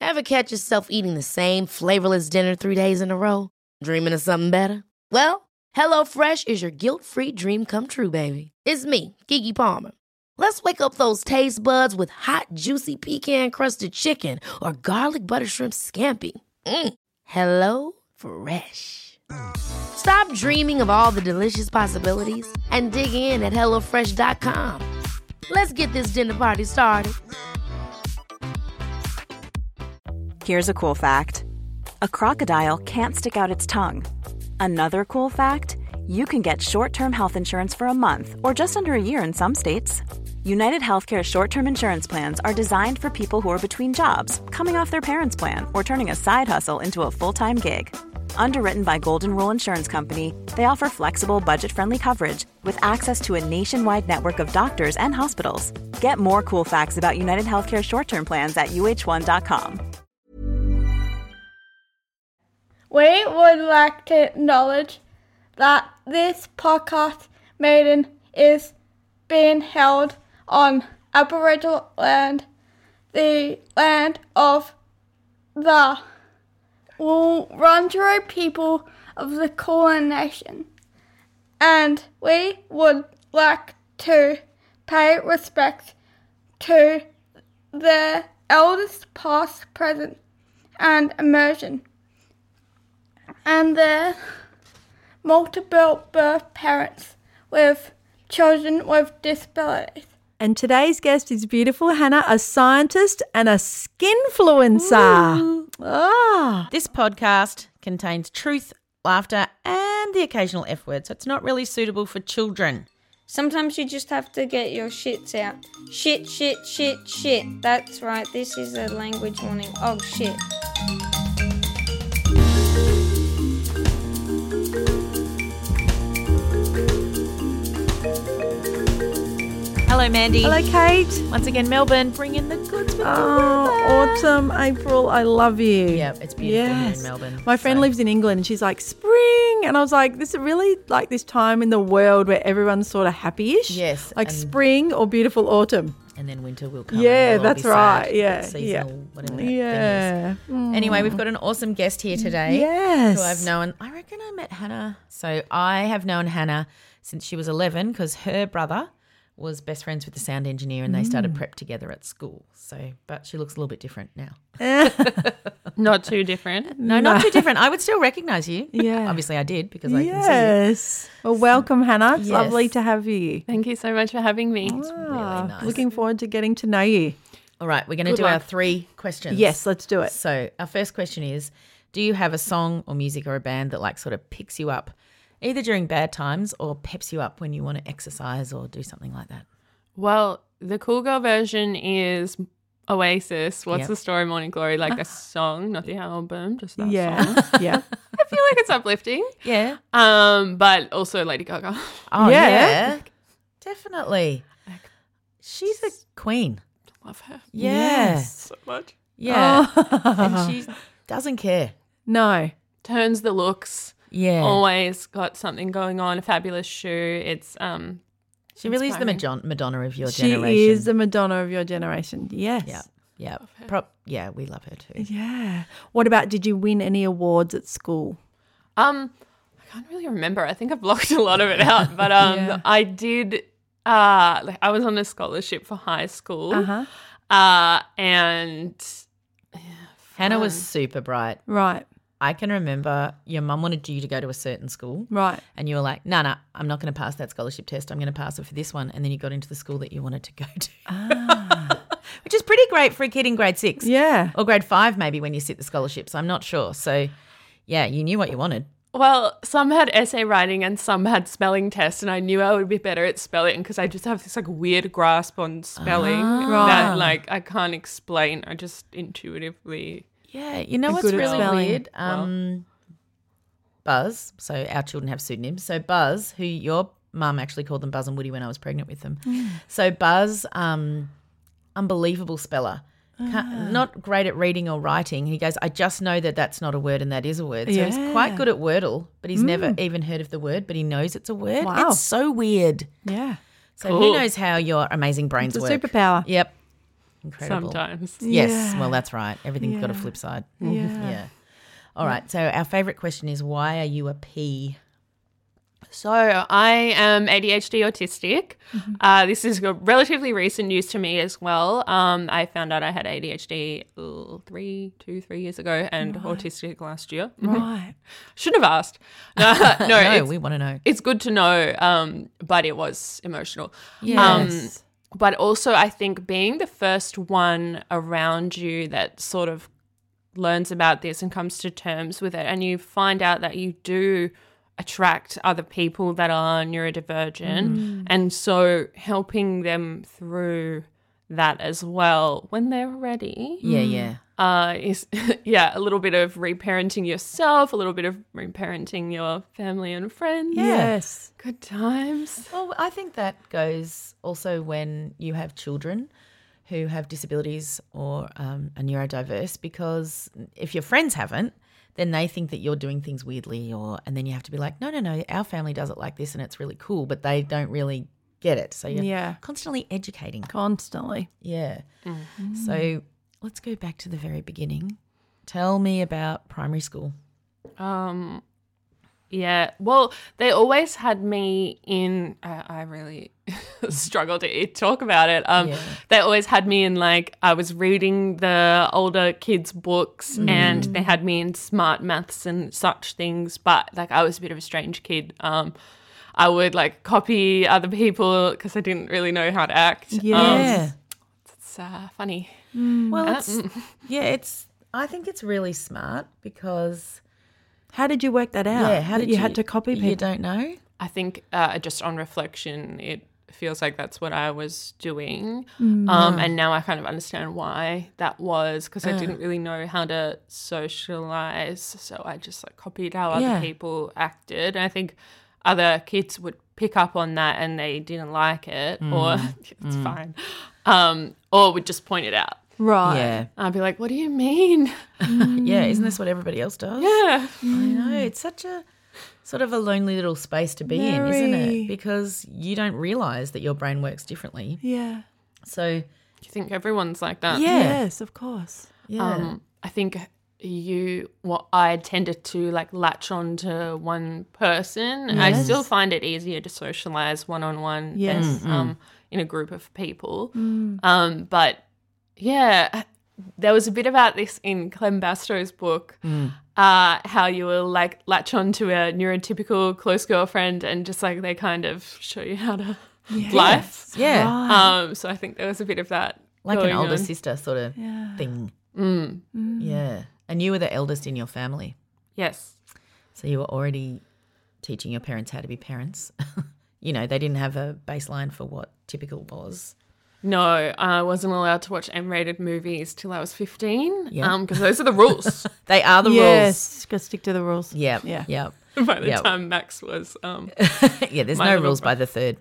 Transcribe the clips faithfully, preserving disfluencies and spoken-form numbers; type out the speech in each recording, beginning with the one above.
Ever catch yourself eating the same flavorless dinner three days in a row? Dreaming of something better? Well, HelloFresh is your guilt-free dream come true, baby. It's me, Keke Palmer. Let's wake up those taste buds with hot, juicy pecan-crusted chicken or garlic butter shrimp scampi. Mm. Hello Fresh. Stop dreaming of all the delicious possibilities and dig in at hello fresh dot com. Let's get this dinner party started. Here's a cool fact. A crocodile can't stick out its tongue. Another cool fact, you can get short-term health insurance for a month or just under a year in some states. United Healthcare short-term insurance plans are designed for people who are between jobs, coming off their parents' plan, or turning a side hustle into a full-time gig. Underwritten by Golden Rule Insurance Company, they offer flexible, budget-friendly coverage with access to a nationwide network of doctors and hospitals. Get more cool facts about United Healthcare short-term plans at U H one dot com. We would like to acknowledge that this podcast meeting is being held on Aboriginal land, the land of the Wurundjeri people of the Kulin Nation, and we would like to pay respect to the elders past, present, and emerging, and their multiple birth parents with children with disabilities. And today's guest is beautiful Hannah, a scientist and a skinfluencer. Ah. This podcast contains truth, laughter, and the occasional F word, so it's not really suitable for children. Sometimes you just have to get your shits out. Shit, shit, shit, shit. That's right, this is a language warning. Oh, shit. Hello, Mandy. Hello, Kate. Once again, Melbourne, bring in the goods with Oh, autumn, April, I love you. Yeah, it's beautiful here Yes. in Melbourne. My friend so. lives in England and she's like, spring. And I was like, this is really like this time in the world where everyone's sort of happy-ish. Yes, Like and- spring or beautiful autumn. And then winter will come. Yeah, and we'll all that's be right. sad. Yeah, It's seasonal, yeah. whatever that Yeah. thing is. Anyway, we've got an awesome guest here today. Yes. Who I've known. I reckon I met Hannah. So I have known Hannah since she was eleven because her brother was best friends with the sound engineer and they started prep together at school. So, but she looks a little bit different now. Not too different. No, not too different. I would still recognise you. Yeah. Obviously I did because I can Yes. Well, welcome, Hannah. It's Yes. lovely to have you. Thank you so much for having me. see you. Really Ah, nice. Looking forward to getting to know you. All right, we're going to Good do our luck. three questions. Yes, let's do it. So our first question is, do you have a song or music or a band that like sort of picks you up either during bad times or peps you up when you want to exercise or do something like that? Well, the cool girl version is Oasis. What's Yep. the Story, Morning Glory? Like a song, not the album, just that Yeah. song. Yeah. I feel like it's uplifting. Yeah. Um, but also Lady Gaga. Oh, Yeah. yeah. Definitely. She's a queen. Love her Yeah. Yes. so much. Yeah. Oh. And she doesn't care. No. Turns the looks. Yeah. Always got something going on. A fabulous shoe. It's um. She really is the inspiring. Madon- Madonna of your She generation. is the Madonna of your generation. Yes. Yeah. Yeah. Prop- yeah, we love her too. Yeah. What about, did you win any awards at school? Um, I can't really remember. I think I've blocked a lot of it out. But um, Yeah. I did. Uh, like I was on a scholarship for high school. Uh-huh. Uh, and Hannah was super bright. Right. I can remember your mum wanted you to go to a certain school. Right. And you were like, no, no, I'm not going to pass that scholarship test. I'm going to pass it for this one. And then you got into the school that you wanted to go to. Ah. Which is pretty great for a kid in grade six. Yeah. Or grade five maybe when you sit the scholarships. I'm not sure. So, yeah, you knew what you wanted. well, some had essay writing and some had spelling tests, and I knew I would be better at spelling because I just have this like weird grasp on spelling Right. that like I can't explain. I just intuitively. Yeah, you know You're what's good at really spelling. weird? Um, Buzz, so our children have pseudonyms. So Buzz, who your mum actually called them Buzz and Woody when I was pregnant with them. So Buzz, um, unbelievable speller. Can't- Not great at reading or writing. He goes, I just know that that's not a word and that is a word. So he's Yeah. quite good at Wordle, but he's never even heard of the word, but he knows it's a word. Wow. It's so weird. Yeah. So Cool. who knows how your amazing brains It's a work. superpower. Yep. Incredible. sometimes. Yes. Yeah. Well, that's right. Everything's got a Yeah. flip side. Yeah. Yeah. All right. So our favourite question is, why are you a P? So I am A D H D autistic. Uh, this is a relatively recent news to me as well. Um, I found out I had A D H D uh, three, two, three years ago, and autistic last year. Right. Shouldn't have asked. No, no, No, it's, we want to know. it's good to know, um, but it was emotional. Yes. Um, but also, I think being the first one around you that sort of learns about this and comes to terms with it, and you find out that you do attract other people that are neurodivergent, and so helping them through that as well when they're ready yeah, yeah. uh, is, yeah, a little bit of reparenting yourself, a little bit of reparenting your family and friends. Yes. Good times. Well, I think that goes also when you have children who have disabilities or um, are neurodiverse, because if your friends haven't, then they think that you're doing things weirdly, or and then you have to be like, no, no, no, our family does it like this and it's really cool, but they don't really get it. So you're Yeah. constantly educating. Constantly. Yeah. So let's go back to the very beginning. Tell me about primary school. Um, yeah. Well, they always had me in. I, I really struggle to talk about it. Um, Yeah. They always had me in, like, I was reading the older kids' books, and they had me in smart maths and such things. But like, I was a bit of a strange kid. Um, I would like copy other people because I didn't really know how to act. Um, Yeah. it's uh, funny. Well, Uh, it's, yeah, it's. I think it's really smart because How did you work that out? yeah, how That did you, had to copy people? You don't know. I think uh, just on reflection, it feels like that's what I was doing. Um, and now I kind of understand why that was, because I didn't really know how to socialize. So I just like copied how Yeah. other people acted. And I think other kids would pick up on that and they didn't like it, or it's fine, um, or would just point it out. Right. Yeah, I'd be like, what do you mean? yeah. Isn't this what everybody else does? Yeah. I know. It's such a sort of a lonely little space to be in, isn't Very. it? Because you don't realise that your brain works differently. Yeah. So Do you think everyone's like that? Yeah. Yes, of course. yeah, Um, I think you, what I tended to like latch on to one person. I Yes. still find it easier to socialize one on one Yes. than um, in a group of people. Um, but yeah, there was a bit about this in Clem Basto's book, uh, how you will like latch on to a neurotypical close girlfriend and just like they kind of show you how to life. yeah, Right. Um, so I think there was a bit of that. like an going older on. sister sort of Yeah. thing. Mm. Yeah, and you were the eldest in your family, Yes. so you were already teaching your parents how to be parents. You know, they didn't have a baseline for what typical was. No, I wasn't allowed to watch M-rated movies till I was fifteen. Yeah. Um, because those are the rules. They are the rules. Yes. Got to stick to the rules. Yeah, Yeah. yeah, By the Yeah. time Max was, um, yeah. There's My no little rules bro- by the third.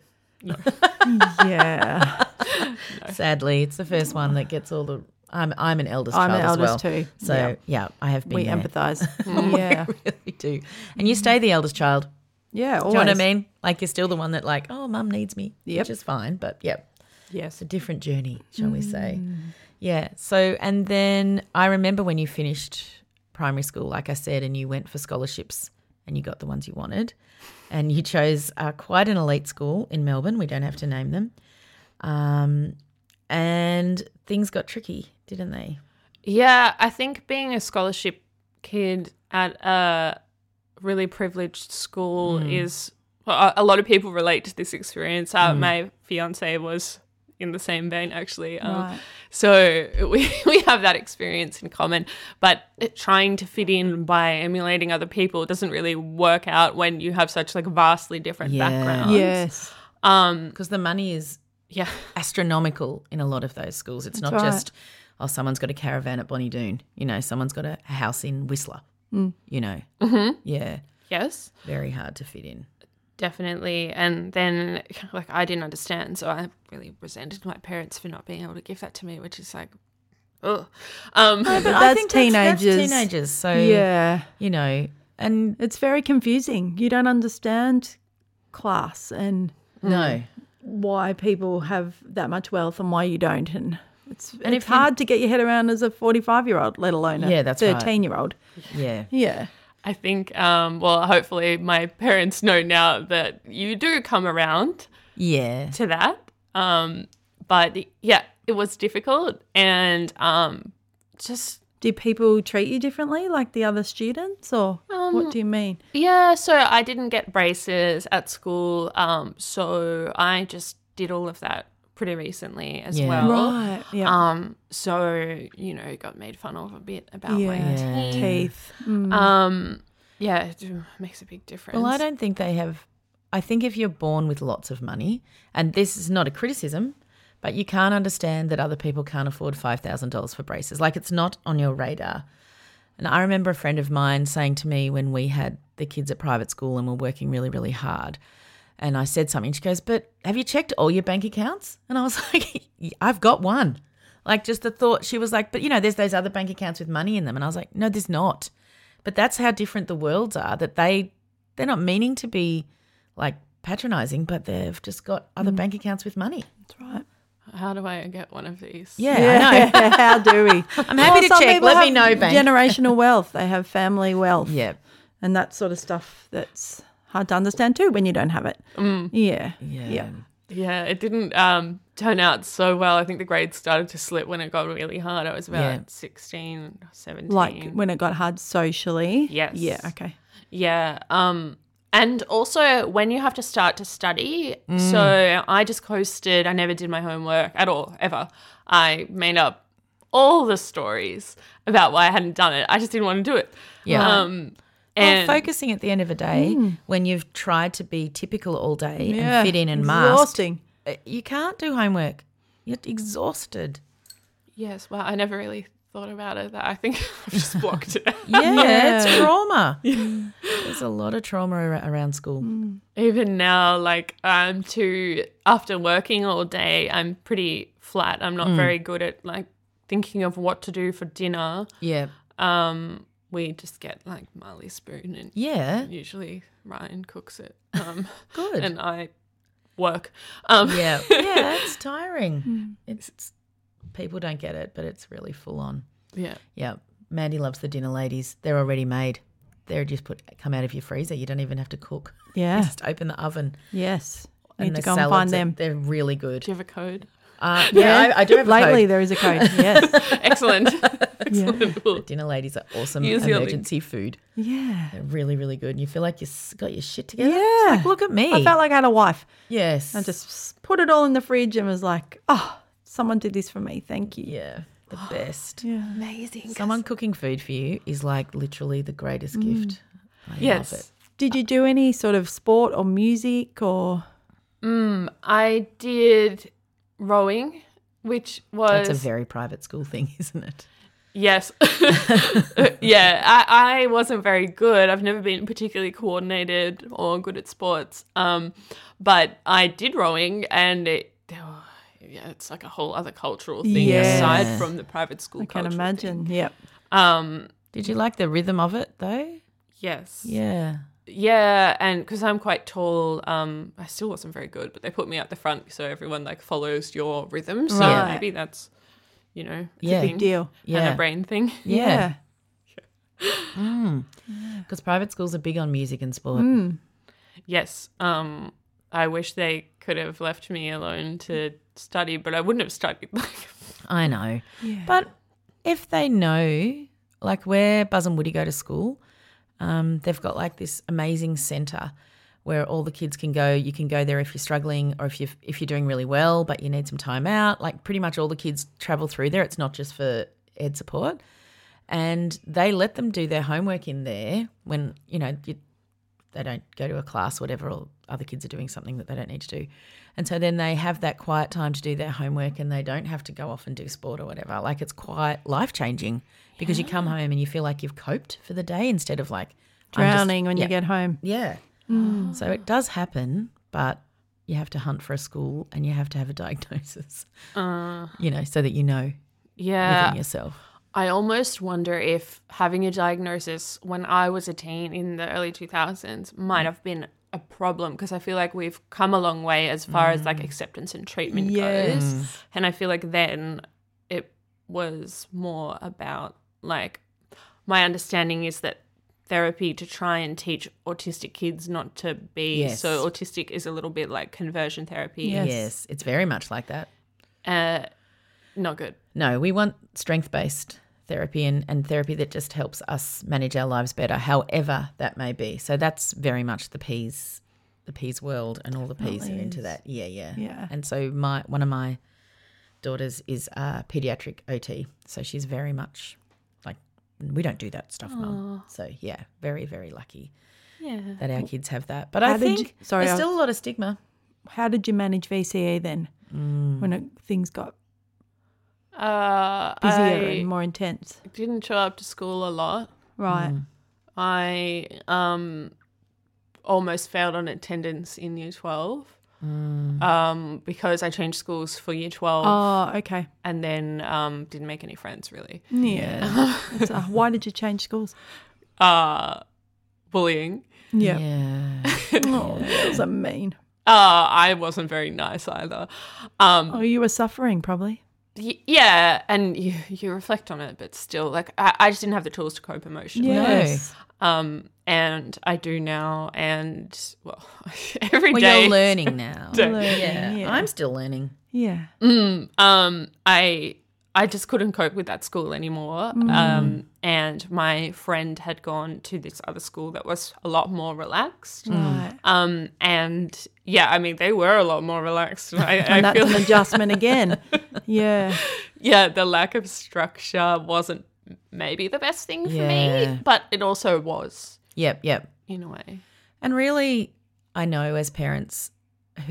Yeah. Sadly, it's the first one that gets all the. I'm I'm an eldest I'm child an as well, eldest too. so Yeah. yeah, I have been We there. empathise. Yeah. really do. And you stay the eldest child. Yeah. Do you know what I always. mean? Like you're still the one that like, oh, mum needs me, Yep. which is fine. But yeah, yes. it's a different journey, shall we say? Yeah. So and then I remember when you finished primary school, like I said, and you went for scholarships and you got the ones you wanted, and you chose uh, quite an elite school in Melbourne. We don't have to name them. Um, and things got tricky, didn't they? Yeah, I think being a scholarship kid at a really privileged school is, well, a a lot of people relate to this experience. Uh, My fiance was in the same vein, actually. Um, Right. So we, we have that experience in common. But it, trying to fit in by emulating other people doesn't really work out when you have such like vastly different Yeah. backgrounds. Yes. Um, Because the money is yeah. astronomical in a lot of those schools. It's not right. just, oh, someone's got a caravan at Bonnie Doon. You know, someone's got a house in Whistler. You know, mm-hmm. yeah, Yes. very hard to fit in. Definitely. And then, like, I didn't understand. So I really resented my parents for not being able to give that to me, which is like, oh. Um, But I that's think that's- that's teenagers. teenagers. So, Yeah. you know, and It's very confusing. You don't understand class and no, why people have that much wealth and why you don't. And It's, And it's if you- hard to get your head around as a forty-five-year-old, let alone a Yeah, that's right. thirteen-year-old. Yeah. Yeah. I think, um, well, hopefully my parents know now that you do come around Yeah. to that. Um, but yeah, it was difficult and um, just, Do people treat you differently like the other students or Um, what do you mean? yeah, so I didn't get braces at school. Um, so I just did all of that pretty recently as Yeah. well. Right. Yeah. Um, so, you know, got made fun of a bit about my yeah. teeth. Teeth. Mm. Um, yeah, it do- makes a big difference. Well, I don't think they have. I think if you're born with lots of money, and this is not a criticism, but you can't understand that other people can't afford five thousand dollars for braces. Like, it's not on your radar. And I remember a friend of mine saying to me when we had the kids at private school and were working really, really hard, and I said something, she goes, but have you checked all your bank accounts? And I was like, I've got one. Like, just the thought, she was like, but, you know, there's those other bank accounts with money in them. And I was like, no, there's not. But that's how different the worlds are, that they, they're not meaning to be, like, patronising, but they've just got other bank accounts with money. That's right. How do I get one of these? Yeah, I know. How do we? I'm happy to some check. people Let me have know, bank. Generational wealth. They have family wealth. Yeah. And that sort of stuff that's hard to understand too when you don't have it. Mm. Yeah. Yeah. Yeah. Yeah, it didn't um, turn out so well. I think the grades started to slip when it got really hard. I was about Yeah. sixteen, seventeen. Like when it got hard socially. Yes. Yeah. Okay. Yeah. Um, and also when you have to start to study. So I just coasted. I never did my homework at all, ever. I made up all the stories about why I hadn't done it. I just didn't want to do it. Yeah. Um, and Well, focusing at the end of a day when you've tried to be typical all day Yeah. and fit in and mask, Exhausting. uh, you can't do homework. You're exhausted. yes, well, I never really thought about it. That I think I've just blocked it out. Yeah, it's trauma. There's a lot of trauma ar- around school. Even now, like I'm too after working all day, I'm pretty flat. I'm not very good at like thinking of what to do for dinner. Yeah. Um, we just get like Marley spoon, and Yeah. usually Ryan cooks it. Um, Good. and I work. Um, Yeah. Yeah, it's tiring. It's people don't get it, but it's really full on. yeah. Yeah. Mandy loves the dinner ladies. They're already made. They're just put come out of your freezer. You don't even have to cook. Yeah. You just open the oven. Yes. And Need to the go and salads find are- them. They're really good. Do you have a code? Uh, yeah, I, I do have a Lately, code. there is a code. Yes. Excellent. Excellent. Cool. Dinner ladies are awesome Use your link. emergency food. yeah. They're really, really good. And you feel like you've s- got your shit together. Yeah. It's like, look at me. I felt like I had a wife. yes. I just put it all in the fridge and was like, oh, someone did this for me. Thank you. yeah, the best. Yeah. Amazing. Someone cooking food for you is like literally the greatest gift. I Yes. love it. Did you do any sort of sport or music or? Mm, I did rowing, which was That's a very private school thing, isn't it? yes, yeah. I, I wasn't very good. I've never been particularly coordinated or good at sports. Um, but I did rowing, and it. Oh, yeah, it's like a whole other cultural thing Yeah. aside from the private school. I can cultural imagine. thing. Yep. Um, Did you like the rhythm of it though? yes. Yeah. Yeah, and because I'm quite tall, um, I still wasn't very good, but they put me at the front so everyone like follows your rhythm. So Right. maybe that's, you know, a Yeah. thing Big deal. and Yeah. a brain thing. Yeah. Because private schools are big on music and sport. Mm. Yes, um, I wish they could have left me alone to study, but I wouldn't have studied. I know. Yeah. But if they know, like where Buzz and Woody go to school, um, they've got like this amazing centre where all the kids can go. You can go there if you're struggling or if you're, if you're doing really well but you need some time out. Like pretty much all the kids travel through there. It's not just for ed support. And they let them do their homework in there when, you know, you, they don't go to a class or whatever, or other kids are doing something that they don't need to do. And so then they have that quiet time to do their homework and they don't have to go off and do sport or whatever. Like it's quite life-changing because you come home and you feel like you've coped for the day instead of like I'm just- Drowning when yeah, you get home. Yeah. So it does happen, but you have to hunt for a school and you have to have a diagnosis, Uh, you know, so that you know yeah, within yourself. I almost wonder if having a diagnosis when I was a teen in the early two thousands might have been a problem because I feel like we've come a long way as far as like acceptance and treatment Yes. goes. And I feel like then was more about like my understanding is that therapy to try and teach autistic kids not to be Yes. so autistic is a little bit like conversion therapy. Yes. Yes, it's very much like that. Uh, not good. No, we want strength-based therapy and, and therapy that just helps us manage our lives better, however that may be. So that's very much the P's, the P's world, and all the P's are into is. that. Yeah, yeah, Yeah. And so my one of my daughters is a pediatric O T, so she's very much like, we don't do that stuff, Mum. So yeah, very very lucky Yeah. that our kids have that. But How I did think you- sorry, there's I- still a lot of stigma. How did you manage V C E then when it, things got Uh, busier I and more intense? didn't show up to school a lot. Right. I um almost failed on attendance in year twelve um because I changed schools for year twelve Oh, okay. and then um didn't make any friends really. Yeah. so why did you change schools? Uh bullying. Yeah. Yeah. Oh, that was a mean. Uh I wasn't very nice either. Um Oh, you were suffering probably. y- yeah, and you you reflect on it, but still like I, I just didn't have the tools to cope emotionally. Yes. Um and I do now, and well every Well, day you're learning now. Learning, yeah. yeah. I'm still learning. Yeah. Mm, um, I I just couldn't cope with that school anymore. Um, and my friend had gone to this other school that was a lot more relaxed. Right. Um, and yeah, I mean they were a lot more relaxed. I, I And that's feel an adjustment again. Yeah. yeah, the lack of structure wasn't maybe the best thing for Yeah. me, but it also was Yep, yep. in a way. And really, I know as parents who,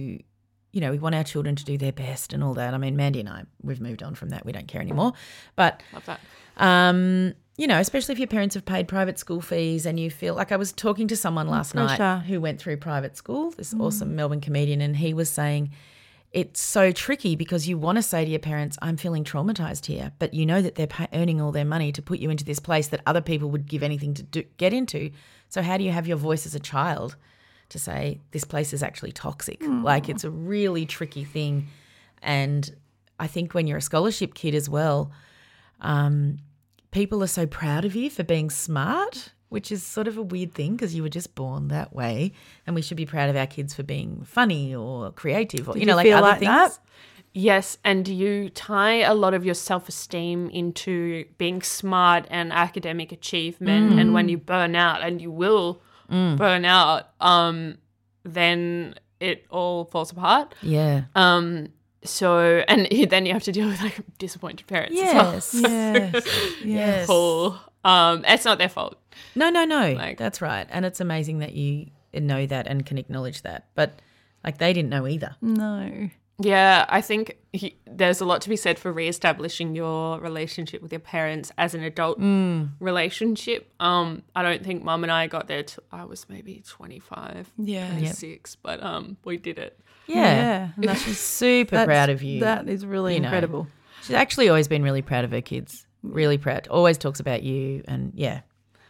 you know, we want our children to do their best and all that. I mean, Mandy and I, we've moved on from that. We don't care anymore. But, Love that. um, you know, especially if your parents have paid private school fees and you feel like I was talking to someone last night Pressure. who went through private school, this awesome Melbourne comedian, and he was saying it's so tricky because you want to say to your parents, I'm feeling traumatized here, but you know that they're pay- earning all their money to put you into this place that other people would give anything to do, get into. So how do you have your voice as a child to say this place is actually toxic? Like it's a really tricky thing. And I think when you're a scholarship kid as well, um, people are so proud of you for being smart, which is sort of a weird thing because you were just born that way, and we should be proud of our kids for being funny or creative or, Did you know, you like feel other like things. that? Yes, and you tie a lot of your self-esteem into being smart and academic achievement, and when you burn out, and you will burn out, um, then it all falls apart. Yeah. Um, so, and then you have to deal with like disappointed parents. Yes. As well. Yes. Yes. Cool. Um, it's not their fault. No, no, no. Like- That's right. And it's amazing that you know that and can acknowledge that. But like they didn't know either. No. Yeah, I think he, there's a lot to be said for reestablishing your relationship with your parents as an adult relationship. Um, I don't think Mum and I got there till I was maybe twenty-five, Yeah. twenty-six, but um, we did it. Yeah. And that's She's super that's- proud of you. That is really you know. incredible. She's actually always been really proud of her kids. Really proud. Always talks about you and yeah.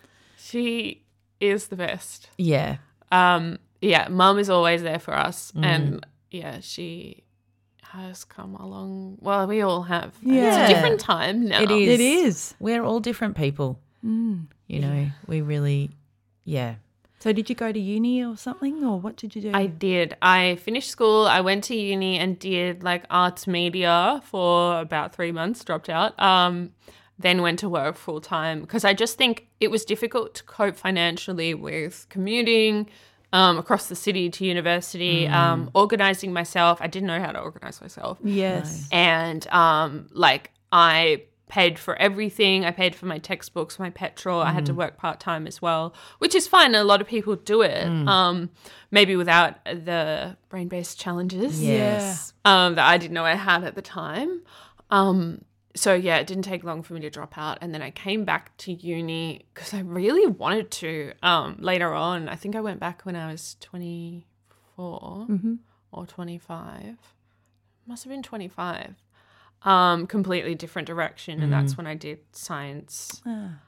She is the best. Yeah. Um, yeah, Mum is always there for us, and yeah, she has come along. Well, we all have. Yeah. It's a different time now. It is. It is. We're all different people. Mm. You know, we really, yeah. So did you go to uni or something, or what did you do? I did. I finished school. I went to uni and did like arts media for about three months, dropped out. Um, then went to work full time because I just think it was difficult to cope financially with commuting um, across the city to university, um, organizing myself. I didn't know how to organize myself. Yes. And um, like I paid for everything. I paid for my textbooks, my petrol. I had to work part-time as well, which is fine. A lot of people do it, um, maybe without the brain-based challenges Yes. um, that I didn't know I had at the time. Um, so, yeah, it didn't take long for me to drop out. And then I came back to uni because I really wanted to um, later on. I think I went back when I was twenty-four or twenty-five. Must have been twenty-five. Um, completely different direction. And that's when I did science,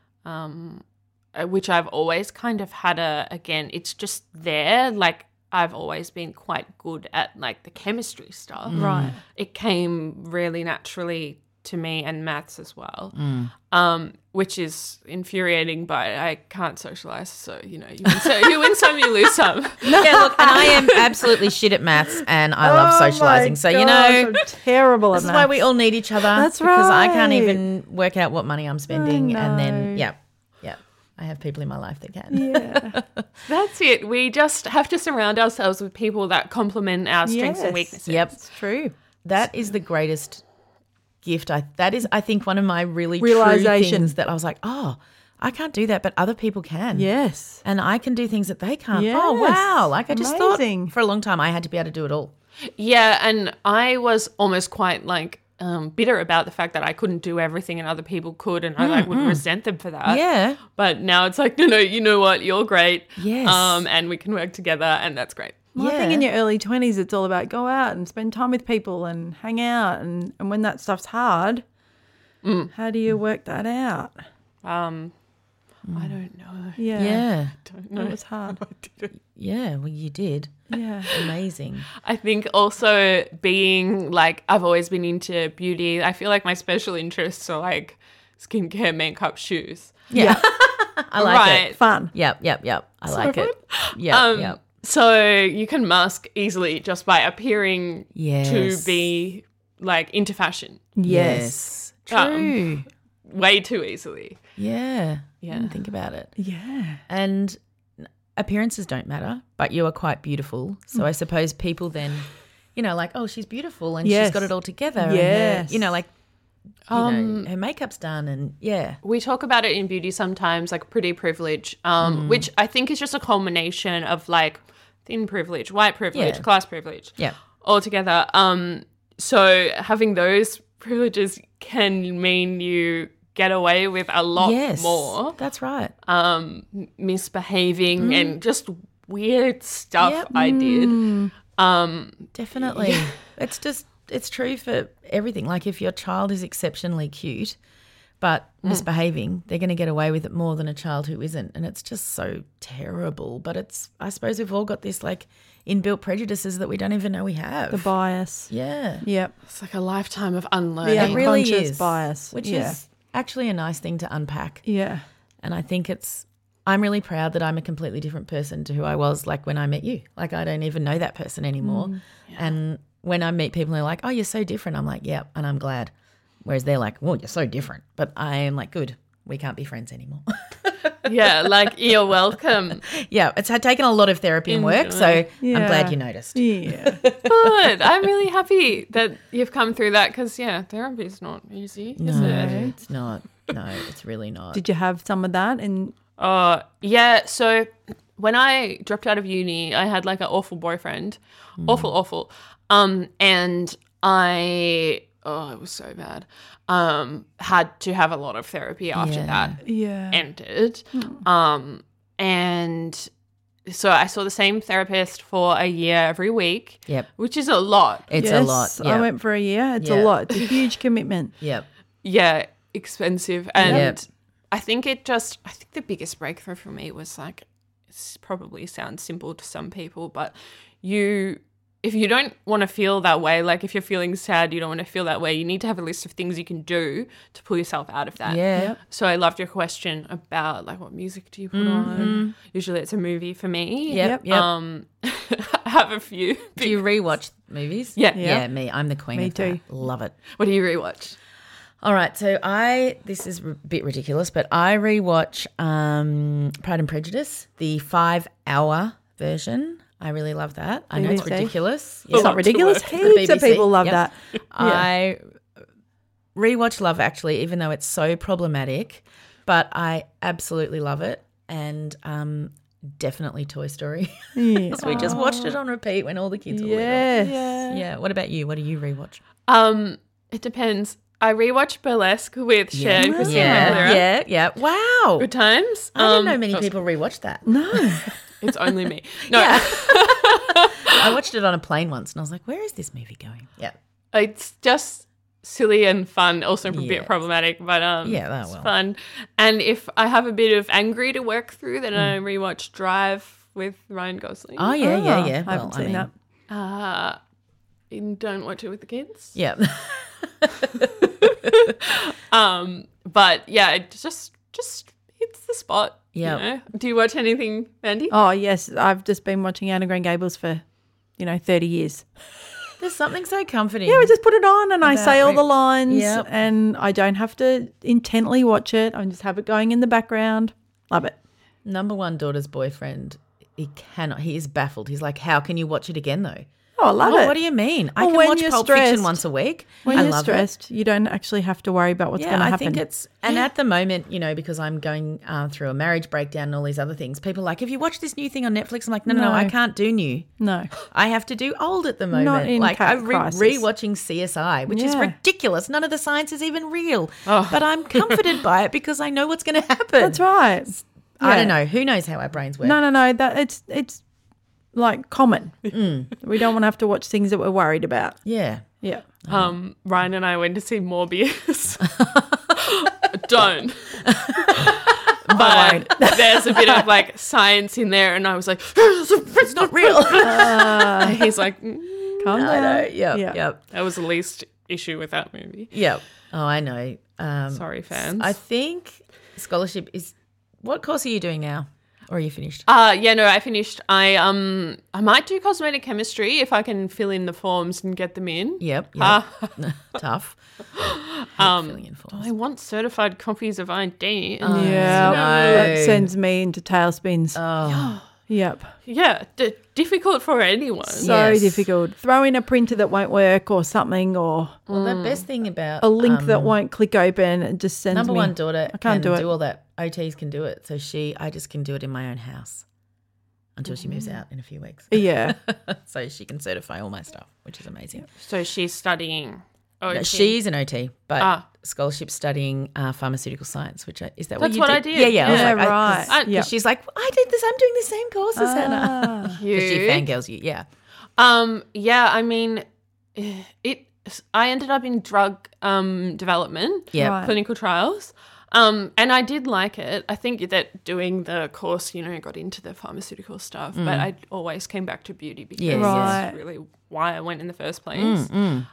um, uh, which I've always kind of had a, again, it's just there. Like I've always been quite good at like the chemistry stuff. Right. It came really naturally to me, and maths as well, um, which is infuriating, but I can't socialise. So, you know, you win, so you win some, you lose some. Yeah, look, and I am absolutely shit at maths and I love Oh socialising. my So, you gosh, know, I'm terrible at this is why we maths. all need each other. That's Because I can't right. even work out what money I'm spending. And then, know. yeah, yeah, I have people in my life that can. Yeah. That's it. We just have to surround ourselves with people that complement our strengths Yes. and weaknesses. Yep. It's true. That is the greatest gift. I That is, I think, one of my really Realisation. true things that I was like, oh, I can't do that, but other people can. Yes. And I can do things that they can't. Yes. Oh, wow. Like I just Amazing. thought for a long time I had to be able to do it all. Yeah, and I was almost quite like um, bitter about the fact that I couldn't do everything and other people could, and I like would resent them for that. Yeah. But now it's like, no, no, you know what? You're great. Yes. Um, and we can work together, and that's great. Well, I think Yeah. in your early twenties, it's all about go out and spend time with people and hang out. And, and when that stuff's hard, how do you work that out? Um, I don't know. Yeah. Yeah. It was hard. Yeah. Well, you did. Yeah. Amazing. I think also being like, I've always been into beauty. I feel like my special interests are like skincare, makeup, shoes. Yeah. I like right. it. Fun. Yep, yep, yep. I like it. Yep, Um, yep. So you can mask easily just by appearing Yes. to be like into fashion Yes. True. way too easily. yeah. Yeah. Didn't think about it. Yeah. And appearances don't matter, but you are quite beautiful. So I suppose people then, you know, like, oh, she's beautiful and Yes. she's got it all together. And her, Yes. you know, like, you Um, know, her makeup's done and yeah. We talk about it in beauty sometimes, like pretty privilege, um, which I think is just a culmination of like thin privilege, white privilege, Yeah. class privilege, Yeah. all together. Um, so having those privileges can mean you get away with a lot Yes. more. That's right. um, misbehaving and just weird stuff Yep. I did. Um, Definitely. It's just, it's true for everything. Like if your child is exceptionally cute but misbehaving, they're going to get away with it more than a child who isn't. And it's just so terrible. But it's, I suppose we've all got this like inbuilt prejudices that we don't even know we have. The bias. Yeah. Yep. it's like a lifetime of unlearning. The It really unconscious is. bias. Which Yeah. is actually a nice thing to unpack. Yeah. And I think it's, I'm really proud that I'm a completely different person to who I was like when I met you. Like I don't even know that person anymore. And when I meet people who are like, oh, you're so different, I'm like, yeah, and I'm glad. Whereas they're like, well, you're so different. But I am like, good, we can't be friends anymore. Yeah, like you're welcome. Yeah, it's had taken a lot of therapy and work, so I'm Yeah. glad you noticed. Yeah. Good. I'm really happy that you've come through that because, yeah, therapy is not easy, is No, it? it's not. No, it's really not. Did you have some of that? And Uh, yeah, so when I dropped out of uni, I had like an awful boyfriend. Awful, awful. Um, and I, oh, it was so bad. Um, had to have a lot of therapy after Yeah. that yeah. ended. Um, and so I saw the same therapist for a year every week, Yep, which is a lot. it's a Yes, lot. I Yeah, went for a year. It's Yeah. a lot. It's a huge commitment. yep. Yeah, expensive. And Yep. I think it just, I think the biggest breakthrough for me was like, it's probably sounds simple to some people, but you, if you don't want to feel that way, like if you're feeling sad, you don't want to feel that way, you need to have a list of things you can do to pull yourself out of that. Yeah. So I loved your question about like, what music do you put on? Usually it's a movie for me. Yep, yep. Um, I have a few. Do you rewatch movies? Yeah. Yeah, me. I'm the queen Me of that. too. Love it. What do you rewatch? All right, so I this is a bit ridiculous, but I rewatch um, Pride and Prejudice, the five-hour version. I really love that. I know it's B B C. ridiculous. It's not ridiculous. The Heaps of B B C, people love yep. that. I rewatch Love Actually, even though it's so problematic, but I absolutely love it, and um, definitely Toy Story. Yeah. So we just watched it on repeat when all the kids were Yes. little. Yeah. What about you? What do you rewatch? Um, it depends. I rewatch Burlesque with Cher and Christina yeah, Aguilera. yeah, yeah. Wow. Good times. I didn't know Um, many oh, people rewatch that. No. It's only me. No, I watched it on a plane once and I was like, where is this movie going? Yeah. it's just silly and fun, also a Yeah. bit problematic, but um, Yeah, that it's will. fun. And if I have a bit of angry to work through, then I rewatch Drive with Ryan Gosling. Oh, yeah, yeah, Oh, yeah. I haven't seen that. Uh, and don't watch it with the kids. Yeah. um, but yeah, it just just hits the spot. Yeah. You know? Do you watch anything, Mandy? Oh, yes. I've just been watching Anne of Green Gables for, you know, thirty years. There's something so comforting. Yeah, I just put it on and I About say all re- the lines Yep. and I don't have to intently watch it. I just have it going in the background. Love it. Number one daughter's boyfriend, he cannot, he is baffled. He's like, how can you watch it again though? Oh, I love Oh, it. what do you mean? I Well, can when watch you're Pulp stressed- Fiction once a week. When I you're love stressed, you don't actually have to worry about what's Yeah, going to I happen. think it's, and at the moment, you know, because I'm going uh, through a marriage breakdown and all these other things, people are like, have you watched this new thing on Netflix? I'm like, no, no, no, No. I can't do new. No. I have to do old at the moment. Not in like Cat I'm re- Crisis. rewatching C S I, which is Yeah. ridiculous. None of the science is even real. But I'm comforted by it because I know what's going to happen. That's right. I Yeah. don't know. Who knows how our brains work? No, no, no. That it's it's like common. Mm. We don't want to have to watch things that we're worried about. Yeah. Yeah. Um, Ryan and I went to see Morbius. Don't. But there's a bit of like science in there, and I was like, it's not real. And he's like, mm, Calm I down. know. Yep. Yeah. Yep. that was the least issue with that movie. Yep. Oh, I know. Um, Sorry, fans. I think scholarship is. What course are you doing now, or are you finished? Uh yeah, no, I finished. I um I might do cosmetic chemistry if I can fill in the forms and get them in. Yep. Yep. Uh, Tough. um, filling in forms. I want certified copies of I D. Oh, And Yeah. no. That sends me into tailspins. Oh, Yep. yeah, d- difficult for anyone. So Yes. difficult. Throw in a printer that won't work or something or well, the best thing about a link um, that won't click open. It just sends number me. one daughter I can't can do it. all that. O Ts can do it. So she, I just can do it in my own house until she moves out in a few weeks. Yeah. So she can certify all my stuff, which is amazing. So she's studying. O T. No, she's an O T, but Ah. scholarship studying uh, pharmaceutical science, which I, is that That's what you what did? I did. Yeah, yeah. I was Yeah, like, I- 'cause- right. I- 'cause Yeah. she's like, I did this. I'm doing the same course as Hannah. Ah. Because she Cute. fangirls you. Yeah. Um, yeah, I mean, it. I ended up in drug um, development, Yeah. Right. clinical trials, um, and I did like it. I think that doing the course, you know, got into the pharmaceutical stuff, but I always came back to beauty because Yes, yes. that's really why I went in the first place.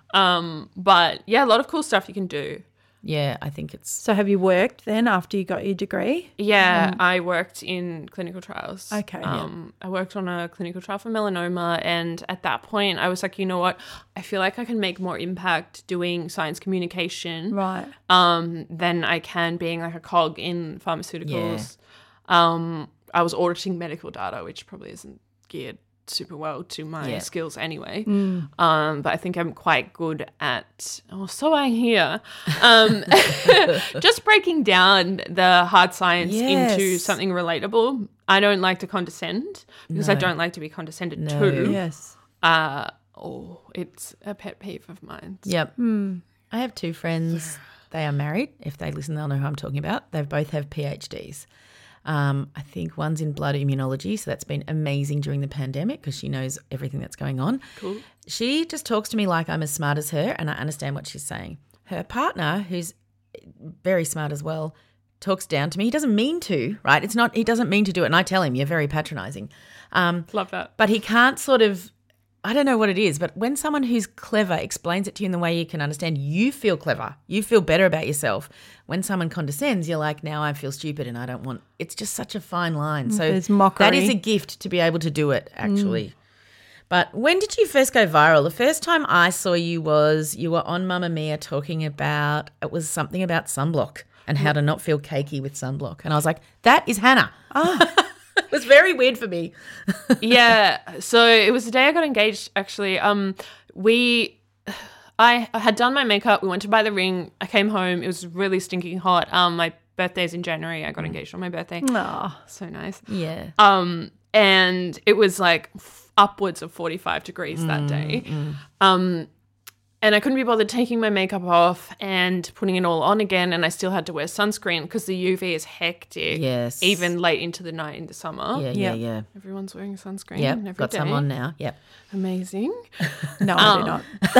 Um, but yeah, a lot of cool stuff you can do. Yeah, I think it's So have you worked then after you got your degree? Yeah, I worked in clinical trials. Okay. Um, I worked on a clinical trial for melanoma, and at that point, I was like, you know what? I feel like I can make more impact doing science communication Right. um, than I can being like a cog in pharmaceuticals. Um, I was auditing medical data, which probably isn't geared super well to my Yeah. skills anyway. Mm. Um, but I think I'm quite good at, oh, so I hear, um, just breaking down the hard science into Yes. something relatable. I don't like to condescend because I No. don't like to be condescended No. to. Yes. Uh, oh, it's a pet peeve of mine. Yep. I have two friends. They are married. If they listen, they'll know who I'm talking about. They both have PhDs. Um, I think one's in blood immunology, so that's been amazing during the pandemic because she knows everything that's going on. Cool. She just talks to me like I'm as smart as her and I understand what she's saying. Her partner, who's very smart as well, talks down to me. He doesn't mean to, right? It's not, he doesn't mean to do it. And I tell him, you're very patronizing. Um, Love that. but he can't sort of, I don't know what it is, but when someone who's clever explains it to you in the way you can understand, you feel clever. You feel better about yourself. When someone condescends, you're like, now I feel stupid and I don't want, it's just such a fine line. So There's mockery. that is a gift to be able to do it, actually. But when did you first go viral? The first time I saw you was you were on Mamma Mia talking about, it was something about sunblock and how to not feel cakey with sunblock. And I was like, that is Hannah. It was very weird for me. Yeah. So it was the day I got engaged, actually. Um, we, I had done my makeup. We went to buy the ring. I came home. It was really stinking hot. Um, my birthday's in January. I got engaged on my birthday. Aw. So nice. Yeah. Um, and it was like f- upwards of forty-five degrees that day. Um, and I couldn't be bothered taking my makeup off and putting it all on again. And I still had to wear sunscreen because the U V is hectic. Yes. Even late into the night in the summer. Yeah, yeah, Yep. yeah. Everyone's wearing sunscreen. Yep, every got some day. on now. Yep. Amazing. No, I do Oh.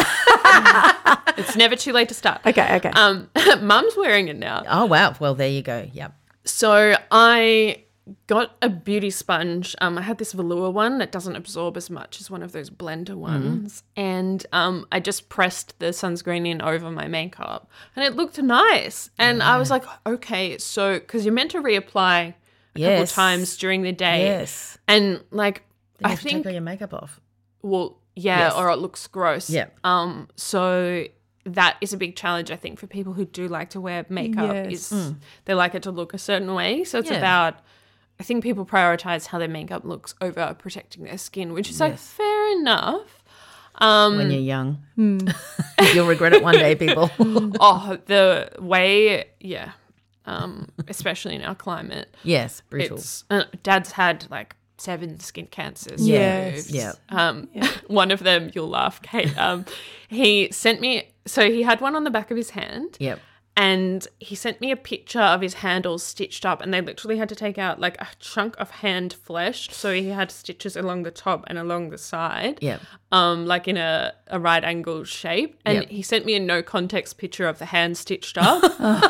not. It's never too late to start. Okay, okay. Um, Mum's wearing it now. Oh, wow. Well, there you go. Yep. So I got a beauty sponge. Um, I had this velour one that doesn't absorb as much as one of those blender ones. Mm. And um, I just pressed the sunscreen in over my makeup and it looked nice. And yeah. I was like, okay, so because you're meant to reapply a yes. couple times during the day. Yes. And like, then you I have think. To take all your makeup off. Well, yeah, yes. or it looks gross. Yeah. Um, so that is a big challenge, I think, for people who do like to wear makeup Yes. is Mm. they like it to look a certain way. So it's Yeah. about, I think people prioritize how their makeup looks over protecting their skin, which is like Yes. fair enough. Um, When you're young. You'll regret it one day, people. oh, the way, yeah, um, especially in our climate. Yes, brutal. It's, uh, Dad's had like seven skin cancers. Yes. removed. Yeah. Um, one of them, you'll laugh, Kate. Um, he sent me, so he had one on the back of his hand. Yep. And he sent me a picture of his hand all stitched up, and they literally had to take out like a chunk of hand flesh. So he had stitches along the top and along the side. Yep. Um, like in a, a right angle shape. And Yep. he sent me a no context picture of the hand stitched up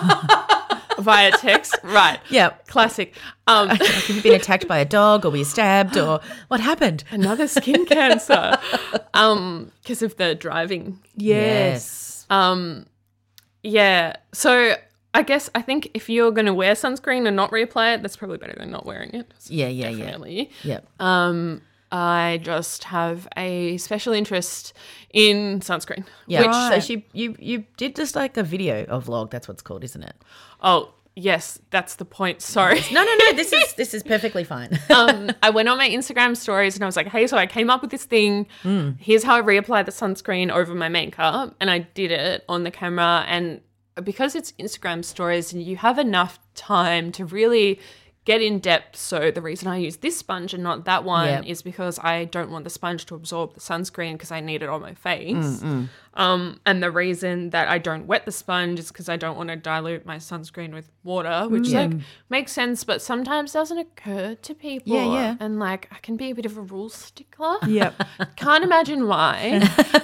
via text. Right. Yep. Classic. Um, Like, have you been attacked by a dog or were you stabbed or what happened? another skin cancer. Um, because of the driving. Yes. Um, yeah. So I guess I think if you're going to wear sunscreen and not reapply it, that's probably better than not wearing it. Yeah, yeah, yeah. Definitely. Yep. Um, I just have a special interest in sunscreen. Yeah. Which, So she, you, you did just like a video, a vlog. That's what it's called, isn't it? oh, yes, that's the point. Sorry. No, no, no. This is this is perfectly fine. um, I went on my Instagram stories and I was like, hey, so I came up with this thing. Mm. Here's how I reapply the sunscreen over my makeup. And I did it on the camera. And because it's Instagram stories and you have enough time to really get in depth. So the reason I use this sponge and not that one Yep. is because I don't want the sponge to absorb the sunscreen because I need it on my face. Mm, Um, and the reason that I don't wet the sponge is because I don't want to dilute my sunscreen with water, which like makes sense, but sometimes doesn't occur to people. Yeah, yeah. And like I can be a bit of a rule stickler. Yep. Can't imagine why.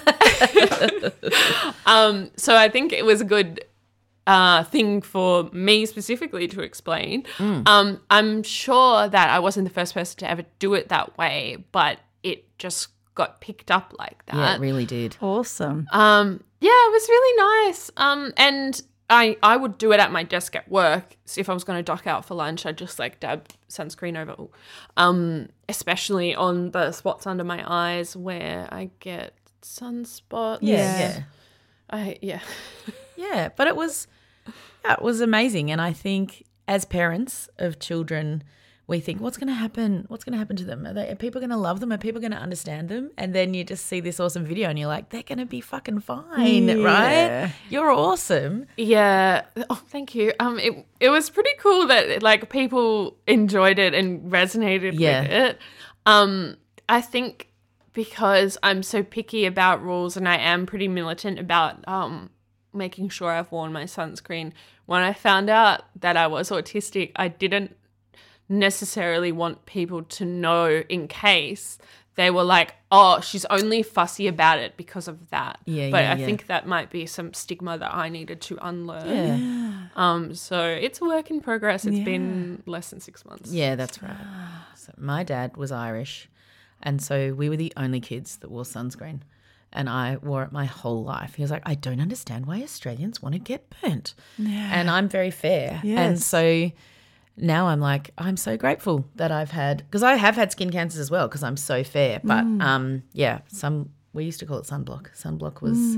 um, so I think it was a good uh, thing for me specifically to explain. Mm. Um, I'm sure that I wasn't the first person to ever do it that way, but it just got picked up like that. Yeah, it really did. Awesome. Um, yeah, it was really nice. Um, and I I would do it at my desk at work. So if I was going to dock out for lunch, I'd just like dab sunscreen over. Um, especially on the spots under my eyes where I get sunspots. Yeah, Yeah. yeah. I yeah. Yeah, but it was yeah, it was amazing. And I think as parents of children, we think, what's going to happen? What's going to happen to them? Are, they, are people going to love them? Are people going to understand them? And then you just see this awesome video and you're like, they're going to be fucking fine, Yeah. right? You're awesome. Yeah. Oh, thank you. Um, it it was pretty cool that like people enjoyed it and resonated Yeah. with it. Um, I think because I'm so picky about rules and I am pretty militant about um making sure I've worn my sunscreen. When I found out that I was autistic, I didn't necessarily want people to know in case they were like, oh, she's only fussy about it because of that. Yeah, but yeah, I yeah. think that might be some stigma that I needed to unlearn. Yeah. Um, so it's a work in progress. It's been less than six months. Yeah, that's right. So my dad was Irish, and so we were the only kids that wore sunscreen. And I wore it my whole life. He was like, I don't understand why Australians want to get burnt. And I'm very fair. And Yes. so now I'm like, I'm so grateful that I've had, because I have had skin cancers as well because I'm so fair. But um, yeah, some we used to call it sunblock. Sunblock was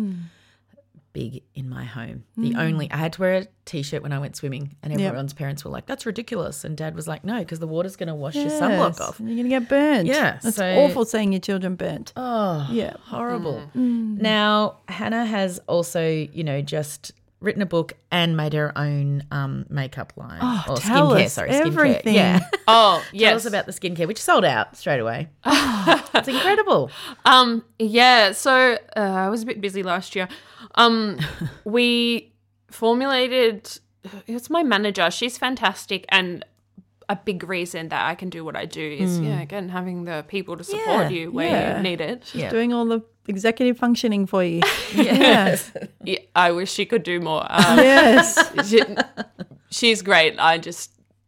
big in my home. The only, I had to wear a T-shirt when I went swimming and Yep. everyone's parents were like, that's ridiculous. And Dad was like, no, because the water's going to wash your sunblock Yes. off. You're going to get burnt. Yeah, It's so- awful seeing your children burnt. Oh, Yeah. horrible. Now, Hannah has also, you know, just written a book and made her own um, makeup line. Oh, or tell skincare, us sorry, skincare. everything. Yeah. Oh, yes. Tell us about the skincare, which sold out straight away. It's incredible. Um, yeah, so uh, I was a bit busy last year. Um, we formulated, it's my manager. She's fantastic, and a big reason that I can do what I do is, yeah, again, having the people to support Yeah, you where yeah. you need it. Yeah. Doing all the executive functioning for you. Yes. Yeah, I wish she could do more. Um, Yes. she, she's great. I just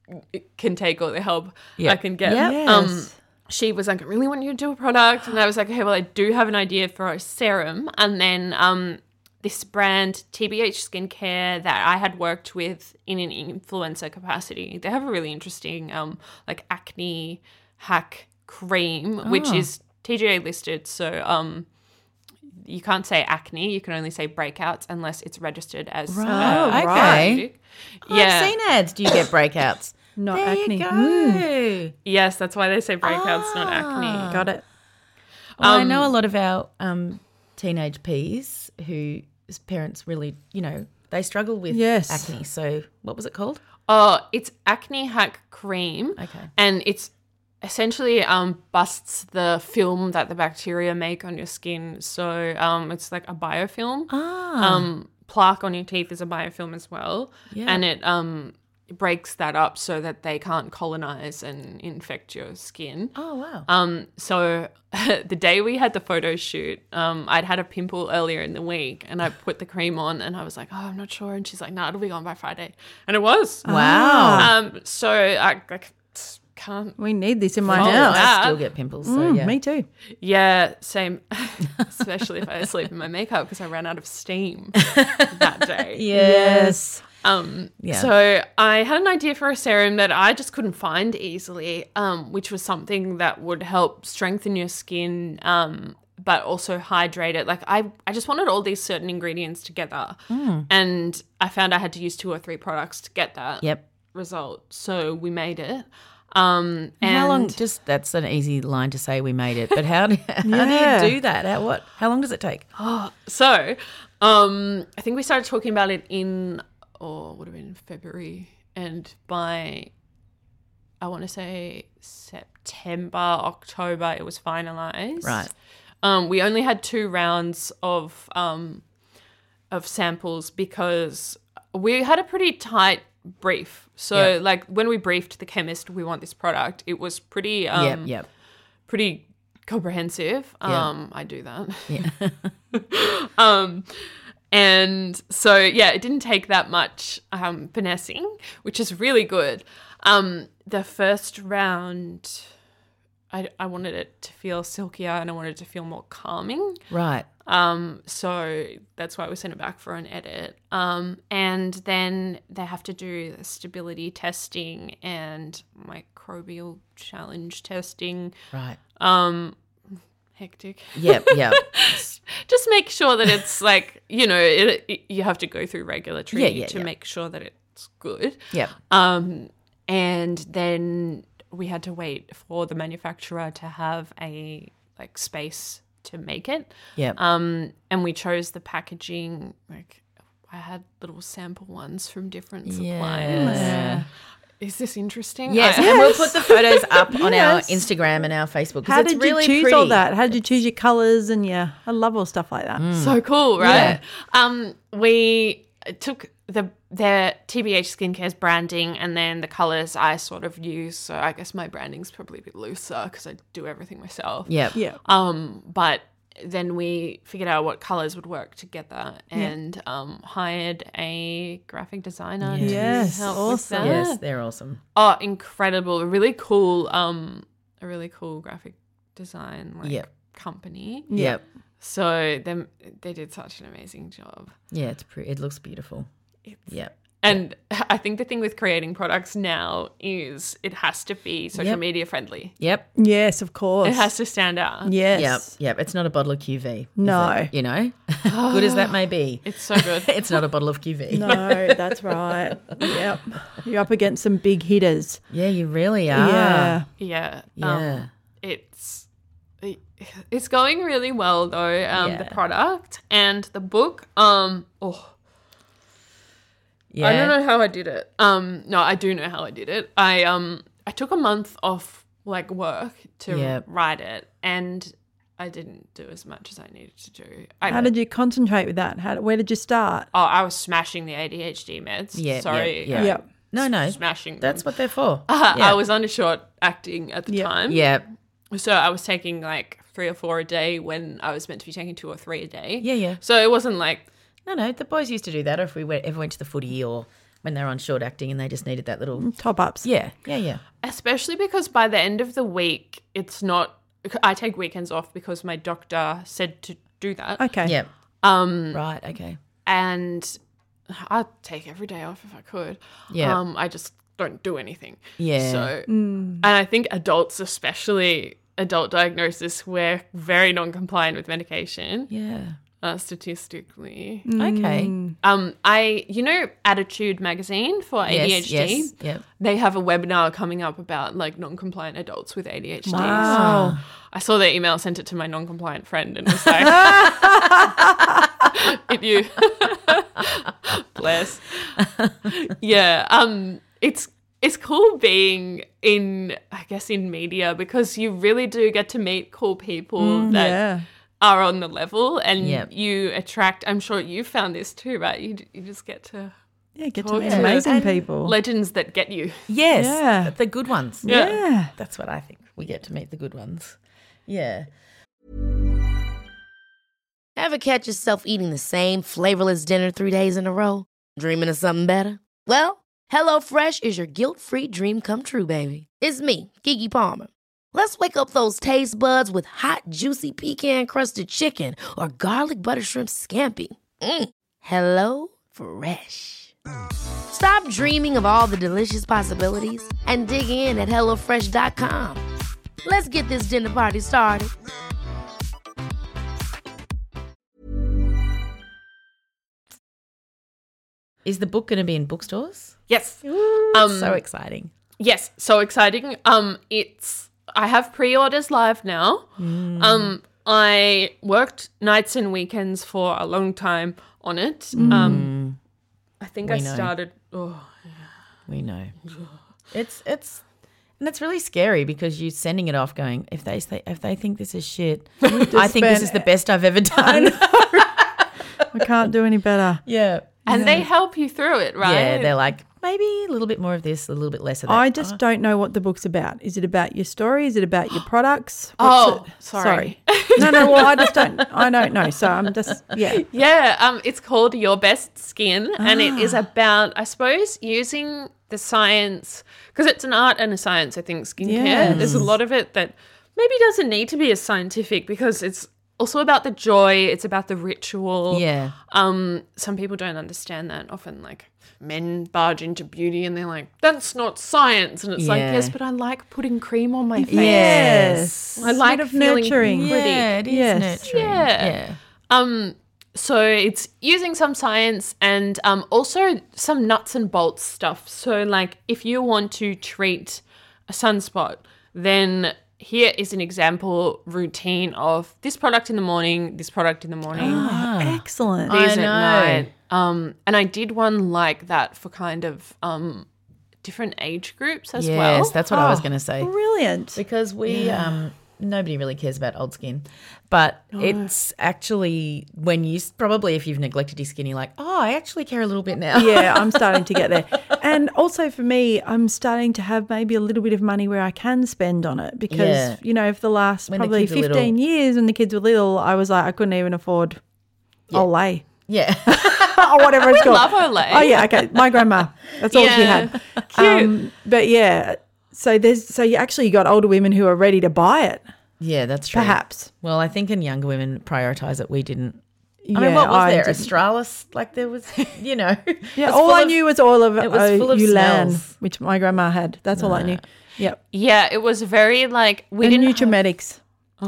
can take all the help Yeah. I can get. Yep. Um, Yes. she was like, I really want you to do a product. And I was like, okay, well, I do have an idea for a serum. And then um, this brand, T B H Skincare, that I had worked with in an influencer capacity, they have a really interesting um, like acne hack cream, which is T G A listed. So um, you can't say acne, you can only say breakouts unless it's registered as Right. uh, Oh, okay. therapeutic. I've seen ads. Do you get breakouts? Not there acne. you go. Mm. Yes, that's why they say breakouts, not acne. Got it. Well, I Um, know a lot of our um, teenage peas whose parents really, you know, they struggle with Yes. acne. So what was it called? Oh, it's acne hack cream. Okay. And it's essentially um busts the film that the bacteria make on your skin. So um it's like a biofilm. Ah. Um plaque on your teeth is a biofilm as well. Yeah. And it um breaks that up so that they can't colonize and infect your skin. Oh, wow. Um, so the day we had the photo shoot, um, I'd had a pimple earlier in the week and I put the cream on and I was like, oh, I'm not sure. And she's like, no, it'll be gone by Friday. And it was. Wow. Um, so I, I can't. We need this in my Oh, house. I still get pimples. So, Mm, yeah. Me too. Yeah, same. Especially if I sleep in my makeup because I ran out of steam that day. Yes. Um, Yeah. So I had an idea for a serum that I just couldn't find easily, um, which was something that would help strengthen your skin, um, but also hydrate it. Like I, I just wanted all these certain ingredients together, Mm. and I found I had to use two or three products to get that Yep. result. So we made it. Um, and How long? Just that's an easy line to say we made it, but how do, how Yeah. do you do that? How, what? How long does it take? So, um, I think we started talking about it in, or would have been February, and by, I want to say September, October, it was finalized. Right. Um, we only had two rounds of um, of samples because we had a pretty tight brief. So, Yep. like when we briefed the chemist, we want this product. It was pretty, um, yep. Yep. pretty comprehensive. Yeah. Um, I do that. Yeah. Um, and so, yeah, it didn't take that much um, finessing, which is really good. Um, the first round, I, I wanted it to feel silkier and I wanted it to feel more calming. Right. Um, so that's why we sent it back for an edit. Um, and then they have to do the stability testing and microbial challenge testing. Right. Um, hectic. Yep. Yep. Just make sure that it's like, you know, it, it, you have to go through regulatory Yeah, yeah, to yeah. make sure that it's good. Yep. Um, and then we had to wait for the manufacturer to have a like space to make it. Yep. Um, and we chose the packaging. Like I had little sample ones from different suppliers. Yeah. Is this interesting? Yes, I- and we'll put the photos up on our Yes. Instagram and our Facebook. 'cause How it's did really you choose pretty. all that? How did you choose your colours and yeah, I love all stuff like that. So cool, right? Yeah. Um, we took the their T B H Skincare's branding and then the colors I sort of use. So I guess my branding's probably a bit looser because I do everything myself. Yep. Yeah. Um, but then we figured out what colors would work together and um, hired a graphic designer to Yes, help with awesome. that. Yes, they're awesome. Oh, incredible! A really cool, um, a really cool graphic design like Yep. company. Yep. So them they did such an amazing job. Yeah, it's pretty. It looks beautiful. Yep. And I think the thing with creating products now is it has to be social Yep. media friendly. Yep. Yes, of course. It has to stand out. Yes. Yep. Yep. It's not a bottle of Q V. is No. it? You know, good as that may be, It's so good. it's not a bottle of Q V. No, that's right. Yep. You're up against some big hitters. Yeah, you really are. Yeah. yeah. Yeah. Um, it's it's going really well though, um, the Yeah. product and the book. Um oh Yeah. I don't know how I did it. Um no, I do know how I did it. I um I took a month off like work to Yep. write it and I didn't do as much as I needed to do. I, How did you concentrate with that? How, where did you start? Oh, I was smashing the A D H D meds. Yeah, Sorry. yeah, I- Yep. No, no. Smashing That's them. what they're for. Uh, yeah. I was under short acting at the Yep. time. Yeah. So I was taking like three or four a day when I was meant to be taking two or three a day. Yeah, yeah. So it wasn't like, No, no. The boys used to do that if we went, ever went to the footy or when they're on short acting and they just needed that little. Top ups. Yeah, yeah, yeah. Especially because by the end of the week, it's not. I take weekends off because my doctor said to do that. Okay. Yeah. Um, Right. Okay. and I'd take every day off if I could. Yeah. Um, I just don't do anything. Yeah. So, and I think adults, especially adult diagnosis, we're very non-compliant with medication. Yeah. Uh, statistically. Okay. Um, I, you know, Attitude magazine for A D H D. Yes. Yes. Yep. They have a webinar coming up about like non-compliant adults with A D H D. Wow. So I saw their email, sent it to my non-compliant friend, and was like, "If you, bless, yeah." Um, it's it's cool being in, I guess, in media because you really do get to meet cool people that Yeah. are on the level, and Yep. you attract. I'm sure you found this too, right? You you just get to Yeah, get to talk meet to amazing people. legends that get you. Yes. Yeah. The good ones. Yeah. yeah. That's what I think. We get to meet the good ones. Yeah. Ever catch yourself eating the same flavorless dinner three days in a row? Dreaming of something better? Well, HelloFresh is your guilt-free dream come true, baby. It's me, Keke Palmer. Let's wake up those taste buds with hot, juicy pecan-crusted chicken or garlic butter shrimp scampi. Mm. Hello Fresh. Stop dreaming of all the delicious possibilities and dig in at hello fresh dot com. Let's get this dinner party started. Is the book going to be in bookstores? Yes. Um, So exciting. yes. So exciting. Um, it's I have pre-orders live now. Mm. Um, I worked nights and weekends for a long time on it. Um, I think We I know. started. Oh, We know. It's it's and it's really scary because you're sending it off going, if they say, if they think this is shit, I think this spent- is the best I've ever done. We can't do any better. Yeah. and they help you through it, right? Yeah, they're like, maybe a little bit more of this, a little bit less of that. I just don't know what the book's about. Is it about your story? Is it about your products? Oh, it? sorry. No, no. Well, I just don't. I don't know. So I'm just yeah. Yeah, um, it's called Your Best Skin, and it Ah. is about, I suppose, using the science, because it's an art and a science, I think, skincare. Yes. There's a lot of it that maybe doesn't need to be as scientific because it's also about the joy, it's about the ritual. Yeah. Um, some people don't understand that. Often, like, men barge into beauty and they're like, that's not science. And it's like, Yeah. yes, but I like putting cream on my face. Yes. I like Bit of feeling nurturing. pretty. Yeah, it is Yes. nurturing. Yeah. Yeah. Um, so it's using some science and um, also some nuts and bolts stuff. So like if you want to treat a sunspot, then here is an example routine of this product in the morning, this product in the morning, Excellent. I these at know. night. Um, and I did one like that for kind of um, different age groups as Yes, well. that's what I was Oh, going to say. Brilliant. Because we, um, nobody really cares about old skin. But it's actually when you, probably if you've neglected your skin, you're like, oh, I actually care a little bit now. Yeah, I'm starting to get there. And also for me, I'm starting to have maybe a little bit of money where I can spend on it because, Yeah. you know, for the last When the probably kids are little. fifteen years when the kids were little, I was like, I couldn't even afford Olay Yeah. or whatever it's called. Love Olay. Oh, yeah, okay. My grandma. That's all she Yeah. had. Um, but yeah, so there's, so you actually got older women who are ready to buy it, Yeah, that's true. perhaps. Well, I think in younger women prioritise it. We didn't. I Yeah, mean, what was there? didn't. Australis? Like there was, you know. Yeah, it's all full I of- knew was oil of, it was uh, full of Ulan, smells. which my grandma had. That's all I knew. Yep. Yeah, it was very like we And didn't have- Nutrimedics.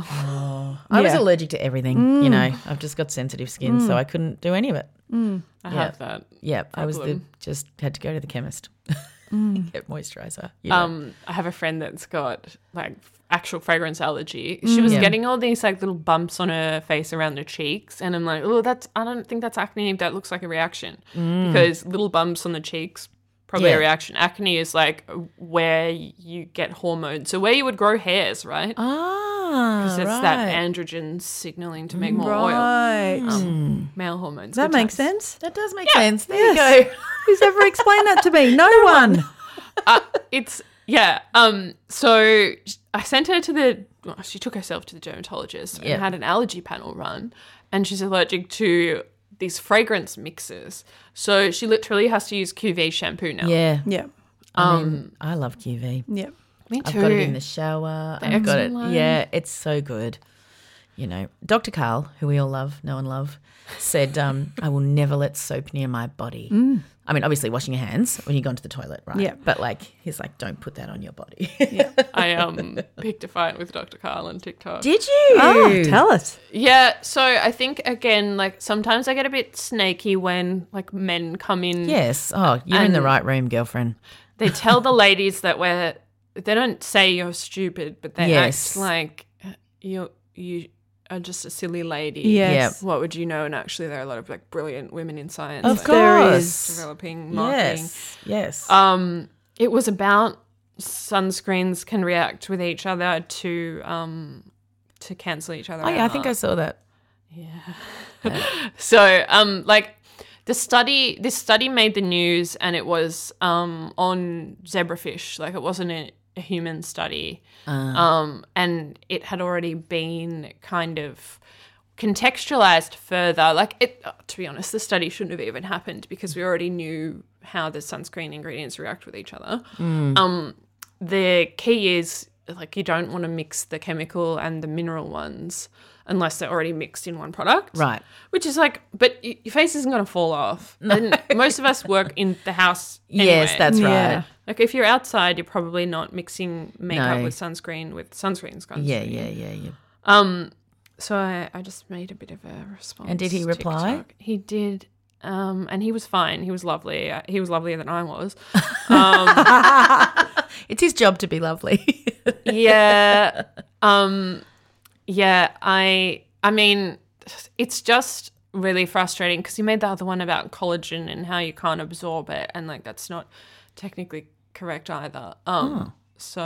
I was Yeah. allergic to everything. You know, I've just got sensitive skin, so I couldn't do any of it. I Yeah. have that. Yeah, I was the Problem. just had to go to the chemist. Get moisturizer. You know. Um, I have a friend that's got like actual fragrance allergy. She was Yeah. getting all these like little bumps on her face around her cheeks, and I'm like, oh, that's I don't think that's acne. That looks like a reaction because little bumps on the cheeks probably Yeah. a reaction. Acne is like where you get hormones, so where you would grow hairs, right? ah, Because it's right. that androgen signaling to make more oil, Right. um, male hormones. Does that Good make times. sense? That does make sense. There Yes. you go. Who's ever explained that to me? No, one. uh, it's yeah. Um. So I sent her to the. Well, she took herself to the dermatologist Yeah. and had an allergy panel run, and she's allergic to these fragrance mixes. So she literally has to use Q V shampoo now. Yeah. Yeah. I Um, mean, I love Q V. Yeah. Me I've too. got it in the shower. The I've got it. excellent. Yeah, it's so good. You know, Doctor Carl, who we all love, know and love, said, um, I will never let soap near my body. Mm. I mean, obviously washing your hands when you go into the toilet, right? Yeah. But like, he's like, don't put that on your body. I um picked a fight with Doctor Carl on TikTok. Did you? Oh, tell us. Yeah, so I think again, like sometimes I get a bit snaky when like men come in. Yes. Oh, you're in the And- right room, girlfriend. They tell the ladies that we're. They don't say you're stupid, but they Yes. act like you you are just a silly lady. Yes. What would you know? And actually, there are a lot of like brilliant women in science. Of like, There course. is. developing marketing. Yes. Yes. Um, it was about sunscreens can react with each other to um to cancel each other. oh, yeah, I out. think I saw that. So, um, like the study, this study made the news, and it was um on zebrafish. Like it wasn't a, a human study, um, and it had already been kind of contextualized further. Like it, uh, to be honest, the study shouldn't have even happened because we already knew how the sunscreen ingredients react with each other. Um, the key is like you don't want to mix the chemical and the mineral ones unless they're already mixed in one product. Right. Which is like, but y- your face isn't going to fall off. And most of us work in the house anyway. Yes, that's Yeah. right. Like if you're outside, you're probably not mixing makeup No. with sunscreen with sunscreen sunscreen. Yeah, yeah, yeah, yeah. Um, so I, I just made a bit of a response. And did he to reply? TikTok. He did. Um, and he was fine. He was lovely. Uh, He was lovelier than I was. Um, It's his job to be lovely. yeah. Um, yeah. I. I mean, it's just really frustrating because you made the other one about collagen and how you can't absorb it, and like that's not technically correct either. Um, so.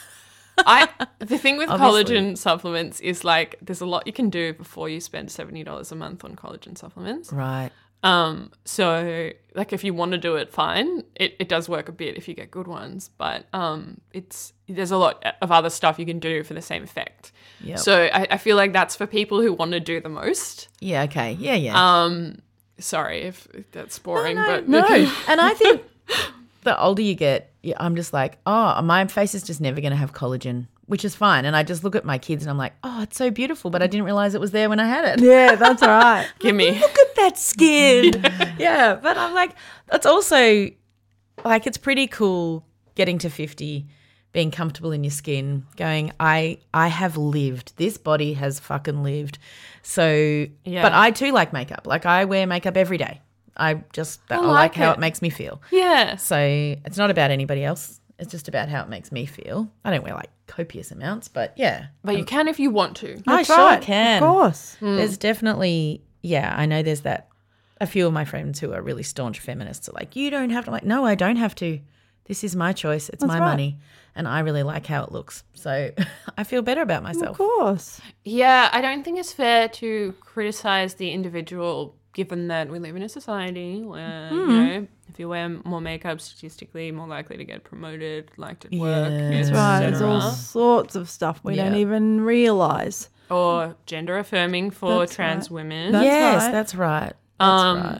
I the thing with Obviously. collagen supplements is like there's a lot you can do before you spend seventy dollars a month on collagen supplements. Right. Um, so like if you want to do it, fine. It it does work a bit if you get good ones, but um, it's there's a lot of other stuff you can do for the same effect. Yep. So I, I feel like that's for people who want to do the most. Yeah, okay. Yeah, yeah. Um, sorry if, if that's boring, but No, and I think the older you get, yeah, I'm just like, oh, my face is just never going to have collagen, which is fine. And I just look at my kids and I'm like, oh, it's so beautiful, but I didn't realize it was there when I had it. Yeah, that's right. give me. Look at that skin. yeah, but I'm like, it's also like it's pretty cool getting to fifty, being comfortable in your skin, going, I I have lived. This body has fucking lived. So, Yeah. but I too like makeup. Like I wear makeup every day. I just I, like, like how it. it makes me feel. Yeah. So it's not about anybody else. It's just about how it makes me feel. I don't wear like copious amounts, but yeah. But you can if you want to. I That's sure right. can. Of course. There's definitely, yeah, I know there's that. A few of my friends who are really staunch feminists are like, you don't have to. I'm like, no, I don't have to. This is my choice. It's my right. money. And I really like how it looks. So I feel better about Of myself. course. Yeah, I don't think it's fair to criticize the individual given that we live in a society where, you know, if you wear more makeup, statistically more likely to get promoted, liked at work, Yes. et Right. There's all cetera. sorts of stuff we don't Yeah. even realise. Or gender affirming for That's trans right. women. That's yes, right. that's right. That's Um, right.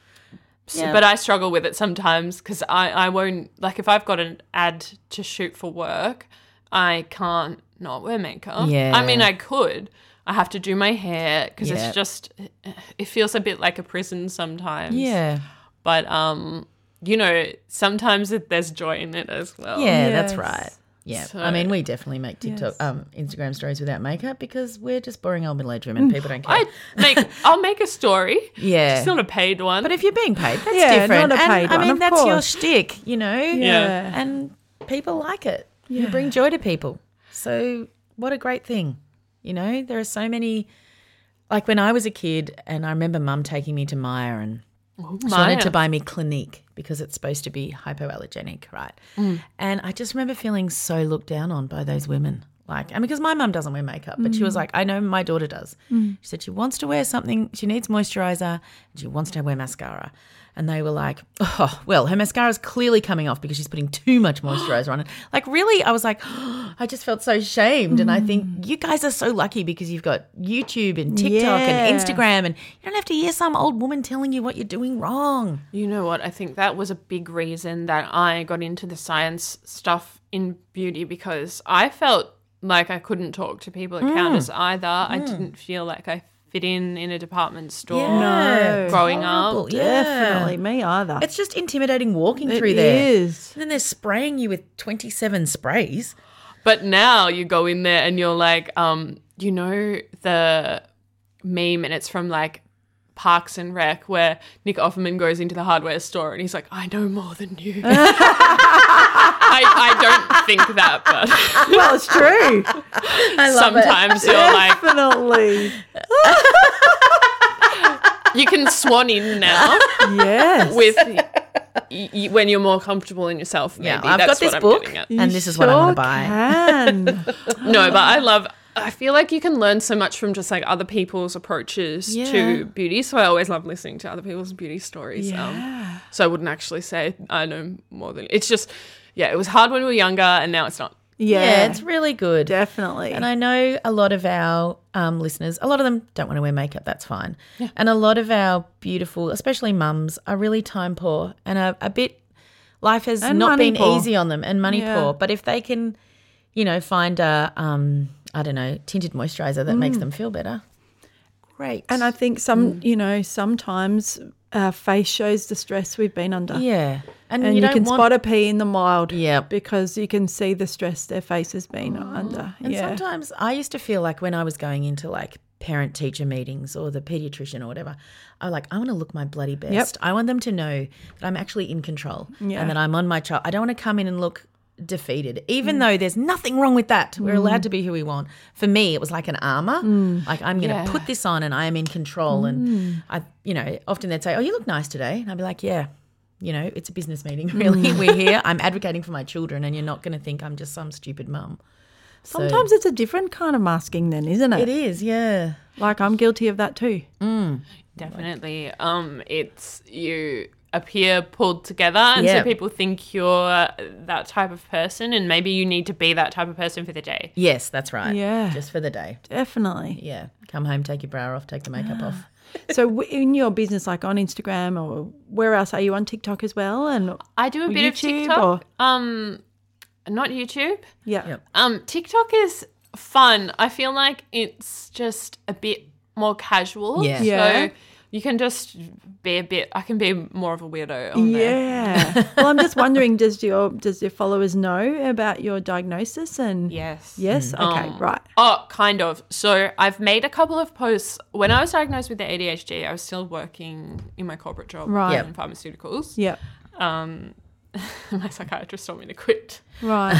So- Yeah. But I struggle with it sometimes because I, I won't, like if I've got an ad to shoot for work, I can't not wear makeup. Yeah. I mean, I could. I have to do my hair because Yeah. it's just, it feels a bit like a prison sometimes. Yeah. But, um, you know, sometimes it, there's joy in it as well. Yeah, that's Yes. right. Yeah. So- I mean, we definitely make TikTok, Yes. um, Instagram stories without makeup because we're just boring old middle-aged women. People don't care. I make, I'll make a story. yeah. It's not a paid one. But if you're being paid, that's Yeah, different. not a and, paid I one, mean, of that's your course. shtick, you know? Yeah. And people like it. You bring joy to people. So what a great thing. You know, there are so many, like when I was a kid and I remember mum taking me to Maya and she Maya. wanted to buy me Clinique because it's supposed to be hypoallergenic, right? And I just remember feeling so looked down on by those women. Like, and because my mum doesn't wear makeup, but she was like, I know my daughter does. She said she wants to wear something, she needs moisturiser, and she wants to wear mascara. And they were like, oh, well, her mascara's clearly coming off because she's putting too much moisturiser on it. Like, really, I was like, oh, I just felt so shamed. And I think you guys are so lucky because you've got YouTube and TikTok Yeah. and Instagram, and you don't have to hear some old woman telling you what you're doing wrong. You know what? I think that was a big reason that I got into the science stuff in beauty, because I felt like I couldn't talk to people at counters either. I didn't feel like I fit in in a department store Yeah. growing Horrible. up. Yeah. Definitely me either. It's just intimidating walking It through there. is. And then they're spraying you with twenty-seven sprays. But now you go in there and you're like, um, you know the meme, and it's from like Parks and Rec, where Nick Offerman goes into the hardware store and he's like, I know more than you. I, I don't think that, but Well, it's true. sometimes you're like, Definitely. you can swan in now Yes. with y- y- when you're more comfortable in yourself. Maybe. Yeah, I've That's got this what I'm book, getting at. and this is what I want to buy. Can. No, but I love. I feel like you can learn so much from just like other people's approaches Yeah. to beauty. So I always love listening to other people's beauty stories. Um, so I wouldn't actually say I know more than. It's just, yeah, it was hard when we were younger, and now it's not. Yeah, Yeah, it's really good. definitely. And I know a lot of our um, listeners, a lot of them don't want to wear makeup, that's fine. And a lot of our beautiful, especially mums, are really time poor and a, a bit, life has And not money been poor. easy on them and money Yeah. poor. But if they can, you know, find a, um, I don't know, tinted moisturiser that makes them feel better, great. And I think some, you know, sometimes our face shows the stress we've been under. yeah. And, And you, you, don't can want, spot a pea in the mild. Yep. Because you can see the stress their face has been under. And yeah. sometimes I used to feel like when I was going into like parent teacher meetings or the pediatrician or whatever, I like, I want to look my bloody best. I want them to know that I'm actually in control Yeah. and that I'm on my child. I don't want to come in and look defeated, even though there's nothing wrong with that. We're allowed to be who we want. For me, it was like an armor. Like I'm going to Yeah. put this on and I am in control. And I, you know, often they'd say, oh, you look nice today. And I'd be like, yeah. You know, it's a business meeting, really. We're here. I'm advocating for my children, and you're not going to think I'm just some stupid mum. So- Sometimes it's a different kind of masking then, isn't it? it is, yeah. Like I'm guilty of that too. Definitely. Um, it's you appear pulled together, and Yeah. so people think you're that type of person, and maybe you need to be that type of person for the day. Yes, that's right. Yeah. Just for the day. Definitely. Yeah. Come home, take your bra off, take the makeup off. So w- in your business, like on Instagram or where else, are you on TikTok as well? And I do a Or bit YouTube of TikTok. or- Um, not YouTube. yeah. Yep. Um, TikTok is fun. I feel like it's just a bit more casual. Yeah. Yeah. So you can just be a bit. I can be more of a weirdo. On there. Yeah. Well, I'm just wondering, does your does your followers know about your diagnosis? And Yes. yes, okay, Um, right. Oh, kind of. So I've made a couple of posts. When I was diagnosed with the A D H D, I was still working in my corporate job Right. in pharmaceuticals. Yep. Um, my psychiatrist told me to quit, Right.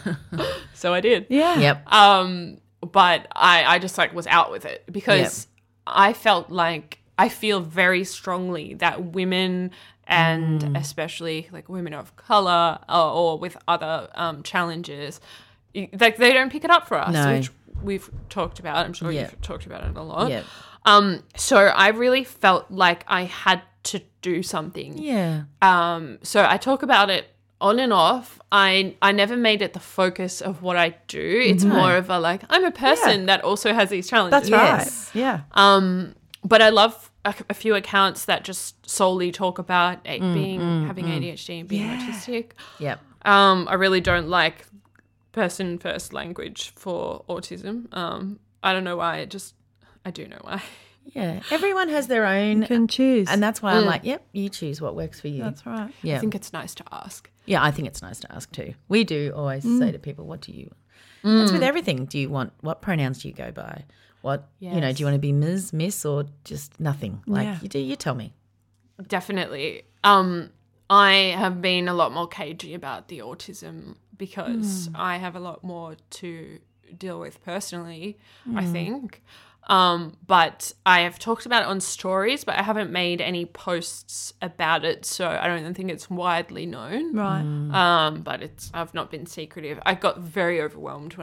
so I did. Yeah. Yep. Um, but I, I just like was out with it because I felt like I feel very strongly that women and Mm. especially like women of color or, or with other um, challenges, y- like they don't pick it up for us, No. which we've talked about. I'm sure Yeah. you've talked about it a lot. Yep. Um, so I really felt like I had to do something. Yeah. Um, so I talk about it on and off. I I never made it the focus of what I do. It's more of a like I'm a person that also has these challenges. That's Yes. right. Yeah. Um, but I love a, a few accounts that just solely talk about it being having A D H D and being autistic. Yep. Um, I really don't like person first language for autism. Um, I don't know why. It just I do know why. Yeah. Everyone has their own. You can choose. And that's why I'm like, yep, you choose what works for you. that's right. yeah. I think it's nice to ask. Yeah, I think it's nice to ask too. We do always say to people, what do you want? That's with everything. Do you want, what pronouns do you go by? What, you know, Yes. do you want to be Miz, Miss, or just nothing? Like, Yeah. you do, you tell me. Definitely. Um, I have been a lot more cagey about the autism because Hmm. I have a lot more to deal with personally, I think. Um, but I have talked about it on stories, but I haven't made any posts about it, so I don't even think it's widely known. Right. Um, but it's I've not been secretive. I got very overwhelmed when I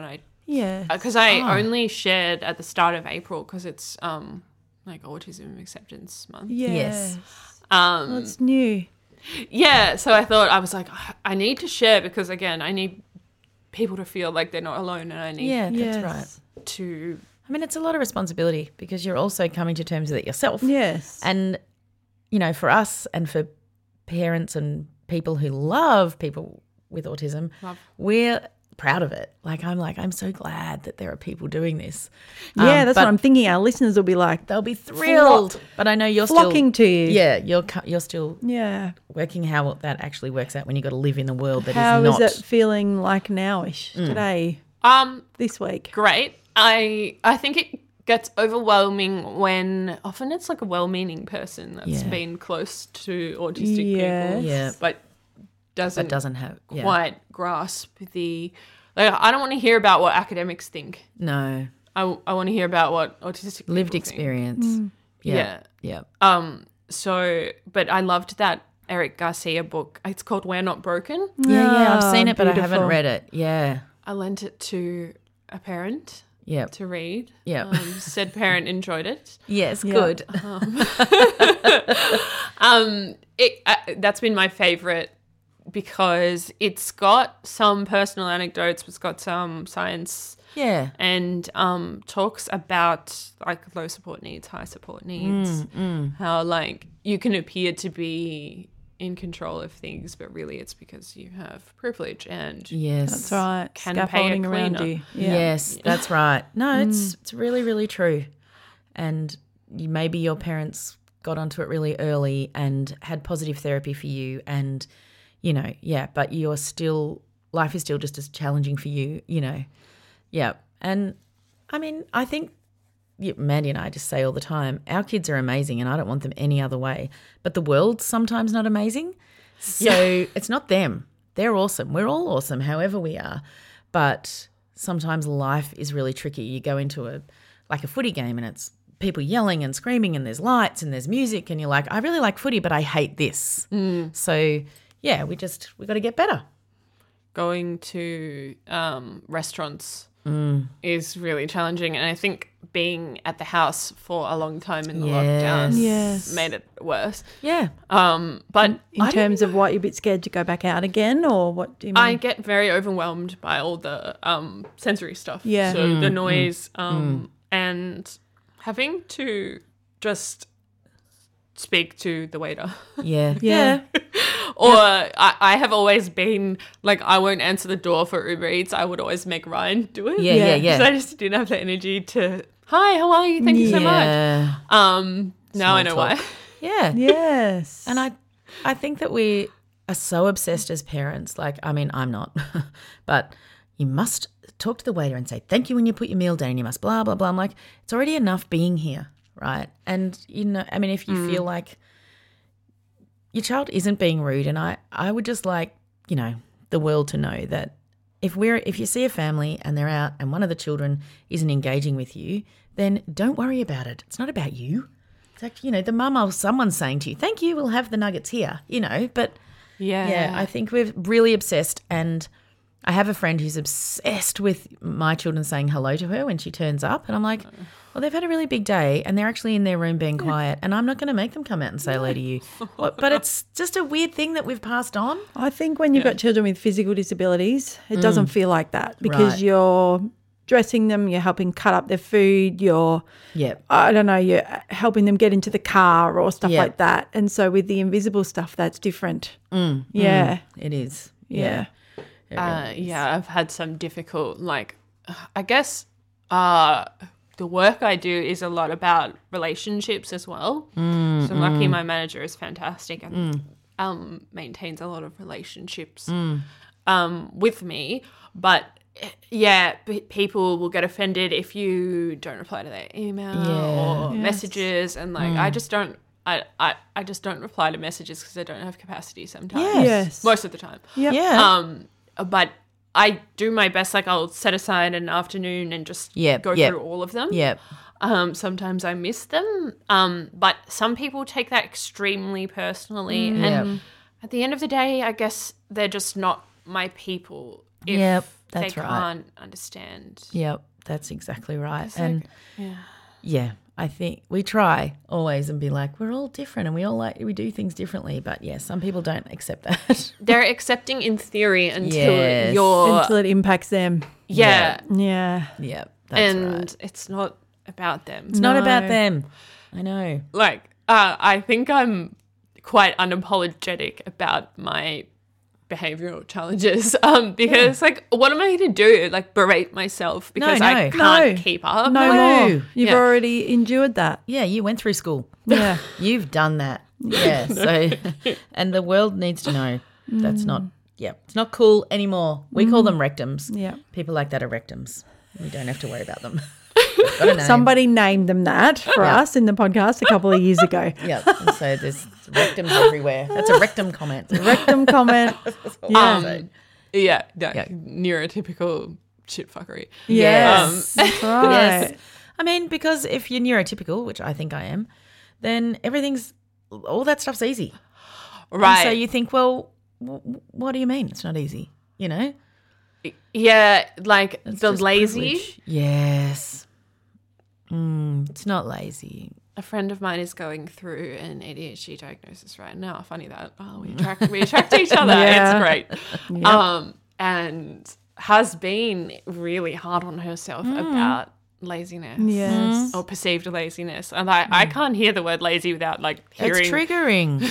Yeah. because I Oh. only shared at the start of April because it's um like Autism Acceptance Month. Yes. Um, Well, it's new. yeah, so I thought I was like, I need to share because again, I need people to feel like they're not alone, and I need Yeah, that's Yes. right. to. I mean, it's a lot of responsibility because you're also coming to terms with it yourself. Yes. And, you know, for us and for parents and people who love people with autism, Love. we're proud of it. Like, I'm like, I'm so glad that there are people doing this. yeah, Um, that's but what I'm thinking. Our listeners will be like, They'll be thrilled. But I know you're flocking still. to you. Yeah, you're, cu- you're still Yeah. working how that actually works out when you've got to live in the world that How is is not. it feeling like nowish Mm. today, Um, this week? great. I I think it gets overwhelming when often it's like a well-meaning person that's Yeah. been close to autistic Yes. people, Yeah. but doesn't That doesn't have. Yeah. quite grasp the. Like, I don't want to hear about what academics think. No. I, I want to hear about what autistic people Lived think. experience. Yeah. Yeah. Yeah. Um. So, but I loved that Eric Garcia book. It's called We're Not Broken. Yeah, yeah. I've Ah, seen it, but I haven't beautiful. read it. Yeah. I lent it to a parent Yeah. to read. Yeah. Um, said parent enjoyed it. Yes, Yeah. good. Um, it uh, that's been my favorite because it's got some personal anecdotes, it's got some science, Yeah. and um, talks about like low support needs, high support needs, Mm, how like you can appear to be in control of things, but really it's because you have privilege and Yes. That's right. Can pay a Scaffolding around cleaner. you. Yeah. Yes, that's right. No, it's it's really, really true. And you, maybe your parents got onto it really early and had positive therapy for you and, you know, yeah, but you're still, life is still just as challenging for you, you know. Yeah. And I mean, I think yeah, Mandy and I just say all the time, our kids are amazing and I don't want them any other way. But the world's sometimes not amazing. So it's not them. They're awesome. We're all awesome, however we are. But sometimes life is really tricky. You go into a like a footy game and it's people yelling and screaming and there's lights and there's music and you're like, I really like footy, but I hate this. So yeah, we just we got to get better. going to um, restaurants Mm. is really challenging, and I think being at the house for a long time in the Yes. lockdown Yes. made it worse. Yeah. Um, but In I, terms of what, you're a bit scared to go back out again, or what do you mean? I get very overwhelmed by all the um, sensory stuff. Yeah. So Mm, the noise um, and having to just speak to the waiter. Yeah. Yeah. Or I, I have always been like, I won't answer the door for Uber Eats. I would always make Ryan do it. Yeah, yeah, Yeah. yeah. So I just didn't have the energy to, hi, how are you? Thank you so much. Yeah. Um, now I know Small why. talk. Yeah. Yes. And I I think that we are so obsessed as parents. Like, I mean, I'm not, but you must talk to the waiter and say, thank you when you put your meal down. You must blah, blah, blah. I'm like, it's already enough being here, right? And, you know, I mean, if you feel like your child isn't being rude, and I, I would just like, you know, the world to know that if we're if you see a family and they're out and one of the children isn't engaging with you, then don't worry about it. It's not about you. It's like, you know, the mum or someone's saying to you, thank you, we'll have the nuggets here, you know. But Yeah. yeah, I think we're really obsessed. And I have a friend who's obsessed with my children saying hello to her when she turns up. And I'm like, well, they've had a really big day and they're actually in their room being quiet. And I'm not going to make them come out and say hello to you. What- But it's just a weird thing that we've passed on. I think when you've got children with physical disabilities, it doesn't feel like that because Right. you're dressing them, you're helping cut up their food, you're, Yeah. I don't know, you're helping them get into the car or stuff Yeah. like that. And so with the invisible stuff, that's different. Yeah. It is. Yeah. It Uh, really is. yeah, I've had some difficult, like, I guess uh, the work I do is a lot about relationships as well. Mm, so I'm lucky my manager is fantastic and um, maintains a lot of relationships Mm. um, with me. But yeah, p- people will get offended if you don't reply to their email Yeah. or Yes. messages, and like I just don't. I, I, I just don't reply to messages because I don't have capacity sometimes. Yes. Yes. Most of the time. Yep. Yeah. Um, but I do my best. Like I'll set aside an afternoon and just Yep, go yep. through all of them. yeah. Um, sometimes I miss them. Um, but some people take that extremely personally, and Yep. at the end of the day, I guess they're just not my people. If Yep. That's they right. can't understand. Yep, that's exactly right. And Yeah. yeah, I think we try always and be like, we're all different and we all like, we do things differently. But yeah, some people don't accept that. They're accepting in theory until Yes. you're Until it impacts them. yeah, Yeah. Yep, that's and right. it's not about them. It's not No. about them. I know. Like uh, I think I'm quite unapologetic about my behavioral challenges um because like what am I going to do, like berate myself because no. I can't No. keep up? No No. more. You've Yeah. already endured that. Yeah, you went through school. Yeah. You've done that. Yeah. So, and the world needs to know that's not, yeah, it's not cool anymore. We call them rectums. Yeah. People like that are rectums. We don't have to worry about them. Got a name. Somebody named them that for Yeah. us in the podcast a couple of years ago. Yeah. And so there's rectums everywhere. That's a rectum comment. Rectum comment. Yeah. Um, yeah, no, Yeah. neurotypical shit fuckery. Yes. Um, That's right. Yes. I mean, because if you're neurotypical, which I think I am, then everything's, all that stuff's easy. And Right. so you think, well, w- what do you mean it's not easy? You know? Yeah, like It's the just lazy. privilege. Yes. Mm, it's not lazy. A friend of mine is going through an A D H D diagnosis right now. Funny that. Oh, we attract we attract each other. Yeah. It's great. Um, and has been really hard on herself about laziness. Yes. Or perceived laziness. And I, I can't hear the word lazy without like hearing It's triggering.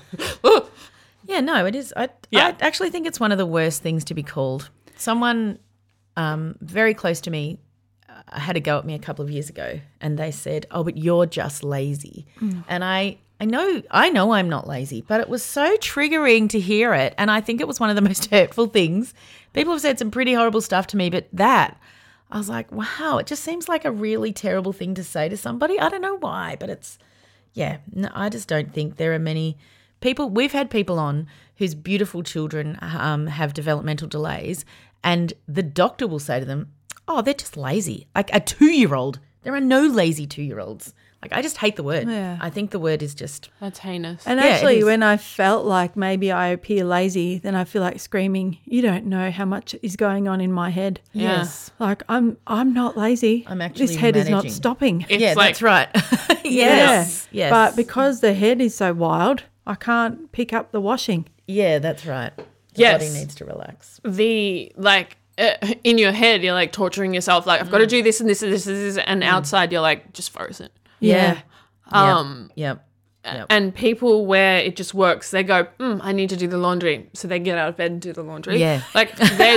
Yeah, no, it is. I, Yeah. I actually think it's one of the worst things to be called. Someone um, very close to me uh, had a go at me a couple of years ago, and they said, "Oh, but you're just lazy." And I, I know, I know, I'm not lazy, but it was so triggering to hear it, and I think it was one of the most hurtful things. People have said some pretty horrible stuff to me, but that, I was like, wow, it just seems like a really terrible thing to say to somebody. I don't know why, but it's, yeah, no, I just don't think there are many people. We've had people on whose beautiful children um, have developmental delays, and the doctor will say to them, oh, they're just lazy. Like a two-year-old. There are no lazy two-year-olds. Like, I just hate the word. Yeah. I think the word is just, That's heinous. And Yeah, it actually, is. when I felt like maybe I appear lazy, then I feel like screaming, you don't know how much is going on in my head. Yeah. yes. Like, I'm I'm not lazy. I'm actually This head is not managing. stopping. It's yeah, like that's right. yes. Yeah. Yes. But because the head is so wild, I can't pick up the washing. yeah, that's right. The Yes. body needs to relax. the like uh, in your head you're like torturing yourself like I've got to do this and this and this and this and outside you're like just frozen. Yeah. Um Yep. Yep. and people where it just works, they go, mm, I need to do the laundry, so they get out of bed and do the laundry. Yeah. Like there's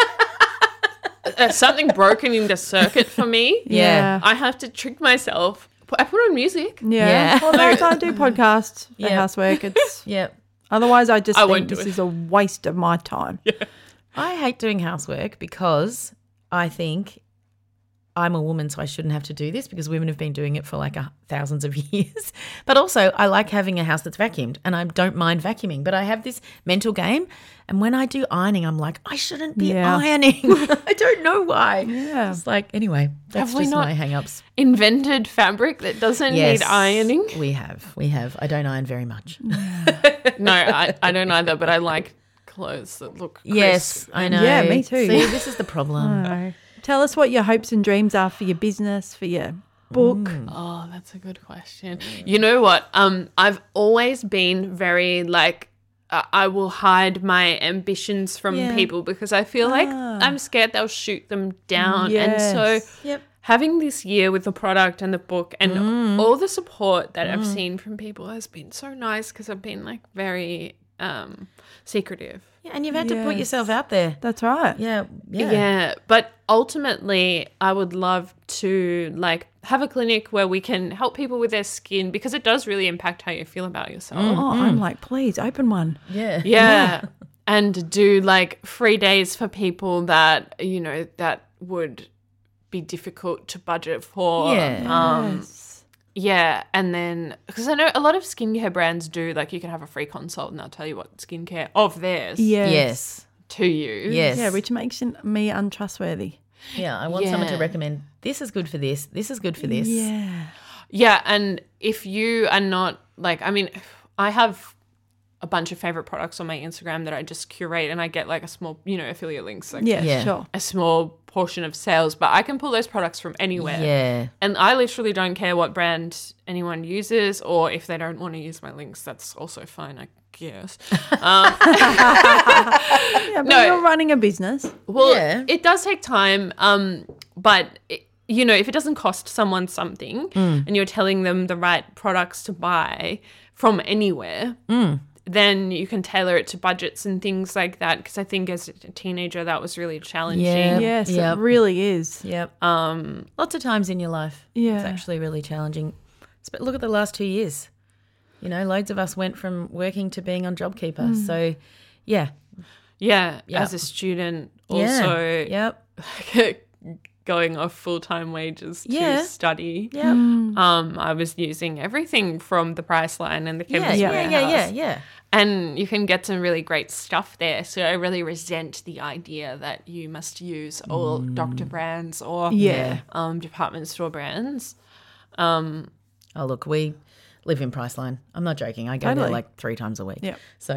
uh, something broken in the circuit for me. Yeah. I have to trick myself. I put on music. Yeah. Yeah. Well, no, I do podcasts for Yeah. housework. It's Yep. otherwise I just I think won't do this it. is a waste of my time. I hate doing housework because I think I'm a woman, so I shouldn't have to do this because women have been doing it for like a, thousands of years. But also, I like having a house that's vacuumed, and I don't mind vacuuming. But I have this mental game, and when I do ironing, I'm like, I shouldn't be Yeah. ironing. I don't know why. Yeah. It's like, anyway, that's Have we just not- my hang-ups. Invented fabric that doesn't Yes, need ironing. We have. We have. I don't iron very much. No, I, I don't either, but I like clothes that look crisp. Yes, I know. Yeah, me too. See, this is the problem. No. Tell us what your hopes and dreams are for your business, for your book. Oh, that's a good question. You know what? Um, I've always been very like uh, I will hide my ambitions from Yeah. people because I feel like Ah. I'm scared they'll shoot them down. Yes. And so Yep. having this year with the product and the book and all the support that I've seen from people has been so nice because I've been like very um secretive. Yeah, and you've had to put Yes. yourself out there. That's right. Yeah. Yeah. Yeah. But ultimately, I would love to like have a clinic where we can help people with their skin because it does really impact how you feel about yourself. Oh, I'm like, please open one. Yeah. Yeah. And do like free days for people that, you know, that would be difficult to budget for. Yeah. Um, Yes. yeah. And then, because I know a lot of skincare brands do, like, you can have a free consult and they'll tell you what skincare of theirs Yes. Yes. to you. Yes. Yeah, which makes me untrustworthy. Yeah, I want someone to Yeah. recommend this is good for this, this is good for this. Yeah. Yeah, and if you are not like, I mean, I have a bunch of favorite products on my Instagram that I just curate, and I get like a small, you know, affiliate links, like Yeah, Yeah. sure. a small portion of sales, but I can pull those products from anywhere. Yeah. And I literally don't care what brand anyone uses, or if they don't want to use my links, that's also fine, I guess. Um, Yeah, but No. you're running a business. well, Yeah. it does take time, um, but it, you know, if it doesn't cost someone something and you're telling them the right products to buy from anywhere, then you can tailor it to budgets and things like that. Because I think as a teenager, that was really challenging. Yeah. Yes, Yep. it really is. Yep. Um, Lots of times in your life. Yeah. It's actually really challenging. But look at the last two years. You know, loads of us went from working to being on JobKeeper. So, yeah. yeah, Yep. as a student, Yeah. also Yep. going off full-time wages Yeah. to study. Yep. Um, I was using everything from the Priceline and the Yeah, Chemist yeah, Warehouse. yeah, yeah, yeah. And you can get some really great stuff there. So I really resent the idea that you must use all doctor brands or Yeah. um, department store brands. Um, Oh, look, we live in Priceline. I'm not joking. I go there Totally. like three times a week. Yep. So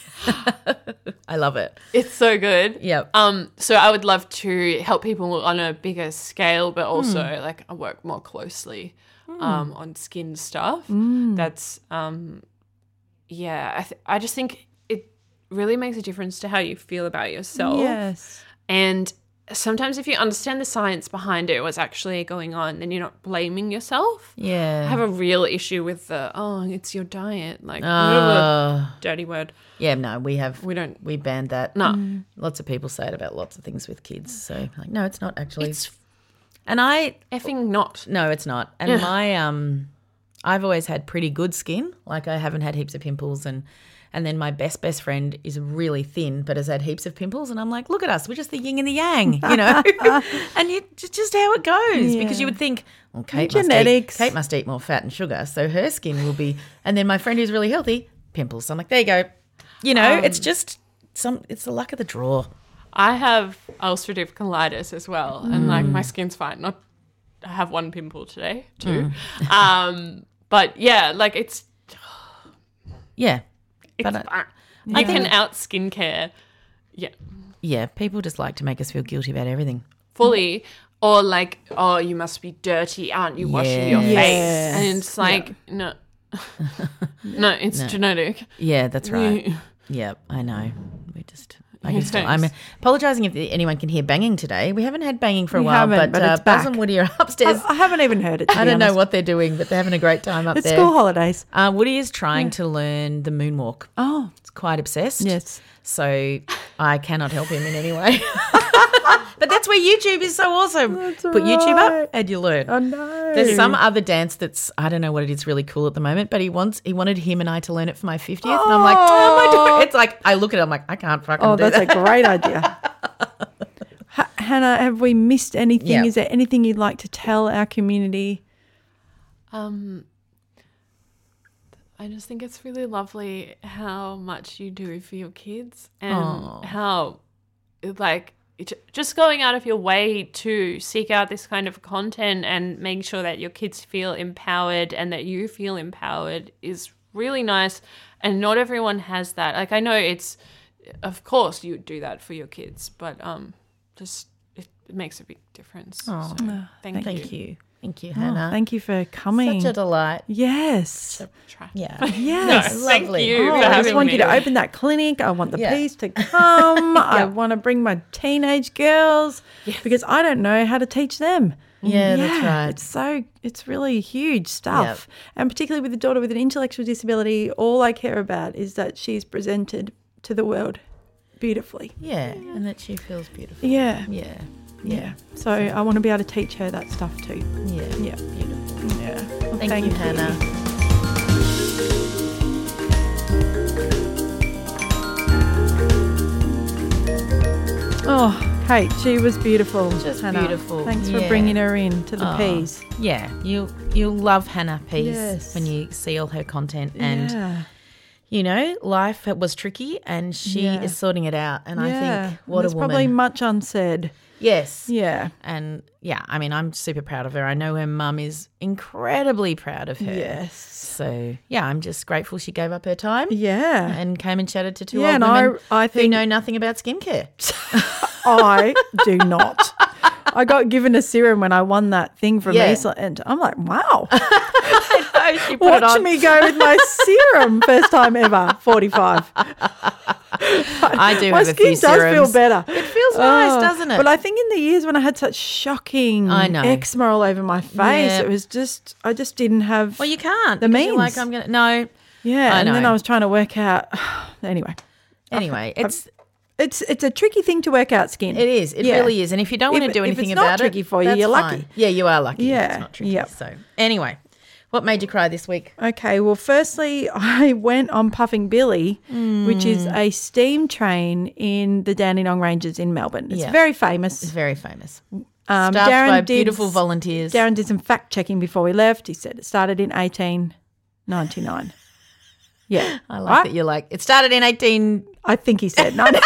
I love it. it's so good. Yep. Um, so I would love to help people on a bigger scale, but also like I work more closely um, on skin stuff. That's um, yeah. I th- I just think it really makes a difference to how you feel about yourself. Yes. And sometimes if you understand the science behind it, what's actually going on, then you're not blaming yourself. I Yeah. have a real issue with the, oh, it's your diet. Like, Uh, dirty word. yeah, no, we have We don't. we banned that. No. Lots of people say it about lots of things with kids. So like, no, it's not actually. It's and I effing not. no, it's not. And Yeah. my um I've always had pretty good skin. Like I haven't had heaps of pimples and and then my best best friend is really thin but has had heaps of pimples and I'm like, look at us, we're just the yin and the yang, you know. And you just just how it goes because you would think, well, Kate must, eat, Genetics. Kate must eat more fat and sugar, so her skin will be. And then my friend who's really healthy, pimples. So I'm like, there you go. You know, it's just some. It's the luck of the draw. I have ulcerative colitis as well, and like my skin's fine. Not, I have one pimple today too. Um, but yeah, like it's Yeah, it's But I- fine. You can out skincare, yeah, yeah. People just like to make us feel guilty about everything. fully. Or like, oh, you must be dirty, aren't you washing your Yes. face? And it's like, no, no, it's genetic. Yeah, that's right. Yeah, I know. We just. I Yeah, just I'm thanks. apologising if anyone can hear banging today. We haven't had banging for a We while, haven't, but, but uh, it's Buzz back. and Woody are upstairs. I, I haven't even heard it. To I be don't know honest. what they're doing, but they're having a great time up It's there. school holidays. Uh, Woody is trying to learn the moonwalk. Oh, It's quite obsessed. yes. So I cannot help him in any way. But that's where YouTube is so awesome. That's Put YouTube right. up and you learn. Oh no. There's some other dance that's, I don't know what it is, really cool at the moment, but he wants he wanted him and I to learn it for my fiftieth. And I'm like, oh my God. It's like, I look at it, I'm like, I can't fucking Oh, do that's that. a great idea. Ha- Hannah, have we missed anything? Yeah. Is there anything you'd like to tell our community? Um, I just think it's really lovely how much you do for your kids and Aw. how, like, it, just going out of your way to seek out this kind of content and make sure that your kids feel empowered and that you feel empowered is really nice. And not everyone has that. Like, I know it's, of course, you do that for your kids, but um, just it, it makes a big difference. Aw. So, thank, Thank you. you. Thank you, Oh, Hannah. thank you for coming. Such a delight. yes. Try. Yeah. Yes. No, thank lovely. you Oh, for I just having want me. you to open that clinic. I want the Yeah. peas to come. I want to bring my teenage girls because I don't know how to teach them. Yeah, that's right. It's so it's really huge stuff. And particularly with a daughter with an intellectual disability, all I care about is that she's presented to the world beautifully. Yeah, and that she feels beautiful. Yeah. Yeah. Yeah. So I want to be able to teach her that stuff too. Yeah. Yeah. Beautiful. Yeah. Well, Thank, you, Hannah. Oh, Kate, she was beautiful. Just Hannah. beautiful. Thanks for Yeah. bringing her in to the Oh, peas. Yeah, you'll you'll love Hannah Pease Yes. when you see all her content, and yeah. you know life was tricky, and she Yeah. is sorting it out. And I Yeah. think what There's a woman. probably much unsaid. Yes. Yeah. And yeah, I mean, I'm super proud of her. I know her mum is incredibly proud of her. Yes. So yeah, I'm just grateful she gave up her time. Yeah. And came and chatted to two Yeah, old and I- women I who think- know nothing about skincare. I do not. I got given a serum when I won that thing from Yeah. Eastland. And I'm like, wow. I know, she put it Watch on. me go with my serum. First time ever, forty-five. I do My have a skin few does serums. feel better. It feels nice, Oh, doesn't it? But I think in the years when I had such shocking I know. eczema all over my face, Yeah. it was just, I just didn't have. well, you can't. The because you're means. like, I'm gonna no. yeah. I And then know. I was trying to work out. Anyway, Anyway, it's it's it's a tricky thing to work out skin. it is. It Yeah. really is. And if you don't want If- to do if anything it's not about tricky it, for you, that's you're lucky. fine. Yeah, you are lucky. Yeah. It's not tricky. Yep. So anyway, what made you cry this week? Okay, well, firstly, I went on Puffing Billy, which is Mm. a steam train in the Dandenong Ranges in Melbourne. It's Yeah. very It's famous. very famous. Um, Staffed by did- beautiful volunteers. Darren did some fact checking before we left. He said it started in eighteen ninety-nine. Yeah. I like right? that you're like, it started in eighteen. I think he said no.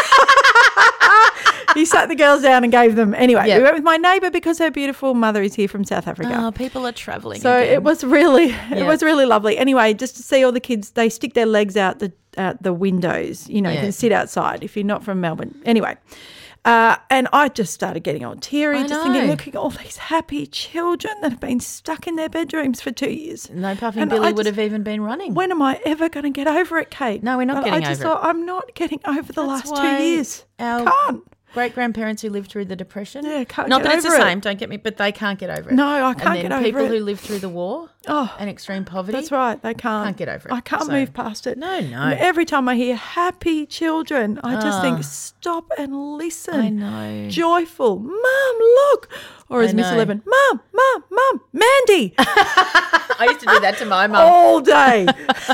He sat the girls down and gave them. Anyway, Yeah. we went with my neighbour because her beautiful mother is here from South Africa. Oh, people are travelling. So again. it was really, it Yeah. was really lovely. Anyway, just to see all the kids, they stick their legs out the out the windows. You know, you Yeah. can sit outside if you're not from Melbourne. Anyway, uh, and I just started getting all teary, I just thinking, know. looking at all these happy children that have been stuck in their bedrooms for two years. No Puffing And Billy I would just- have even been running. When am I ever going to get over it, Kate? No, we're not But getting I just over it. thought, I'm not getting over the That's last two why years. our- Can't. Great grandparents who lived through the Depression. Yeah, can't Not get that it's the over it. same, don't get me, but they can't get over it. No, I can't and then get over people it. who lived through the war Oh, and extreme poverty. that's right. They can't. Can't get over it. I can't So- move past it. No, no. And every time I hear happy children, I just Ah. think, stop and listen. I know. Joyful. Mum, look. Or as I Miss know. Eleven, Mum, Mum, Mum, Mandy. I used to do that to my mum. all day.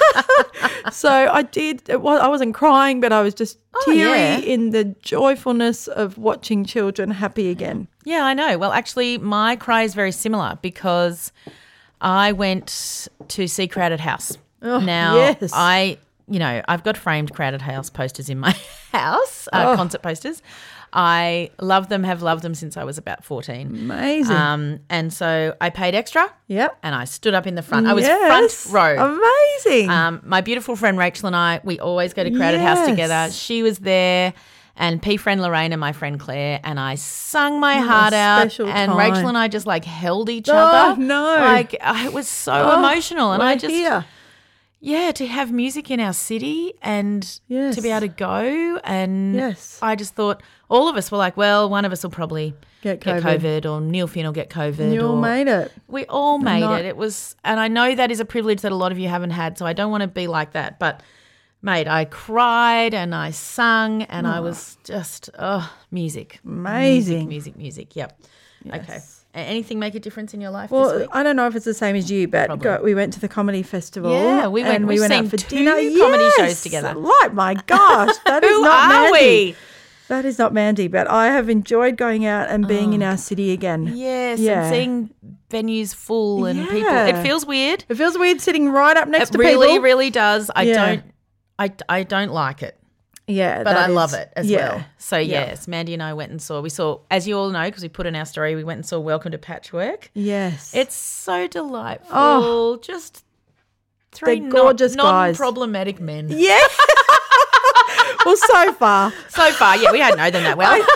So I did. It was, I wasn't crying, but I was just Oh, teary yeah. in the joyfulness of watching children happy again. Yeah, I know. Well, actually, my cry is very similar because I went to see Crowded House. Oh, now, yes. I, you know, I've got framed Crowded House posters in my house, uh, Oh. concert posters. I love them, have loved them since I was about fourteen. Amazing. Um, and so I paid extra yep. and I stood up in the front. I was Yes. front row. Amazing. Um, my beautiful friend Rachel and I, we always go to Crowded House Yes. together. She was there, and P friend Lorraine and my friend Claire, and I sung my heart out. special And time. Rachel and I just like held each Oh, other. no. Like uh, it was so Oh, emotional, and we're I just here. yeah to have music in our city and Yes. to be able to go, and Yes. I just thought all of us were like, well, one of us will probably Get get COVID. COVID, or Neil Finn will get COVID. You all or, made it. we all made not- it. It was, and I know that is a privilege that a lot of you haven't had, so I don't want to be like that. But, mate, I cried and I sung, and I was just, oh, music. Amazing. Music, music, music. Yep. Okay. A- Anything make a difference in your life this Well, week? I don't know if it's the same as you, but Probably. go, we went to the comedy festival. Yeah, we went- and we we've went seen out for two dinner. comedy Yes! shows together. Like, my gosh, that is Who not are Mandy. we? That is not Mandy, but I have enjoyed going out and being in our city again. Yes, Yeah. and seeing venues full and people. Yeah. It feels weird. It feels weird sitting right up next It to really, people. really does. I Yeah. don't, I, I don't like it. Yeah, But that I love is- it as yeah. well. So Yeah. yes, Mandy and I went and saw. We saw, as you all know, because we put in our story, we went and saw Welcome to Patchwork. Yes. It's so delightful. Oh. Just three They're gorgeous non- guys. non-problematic men. yeah. Well, so far. So far, yeah, we hadn't known them that well.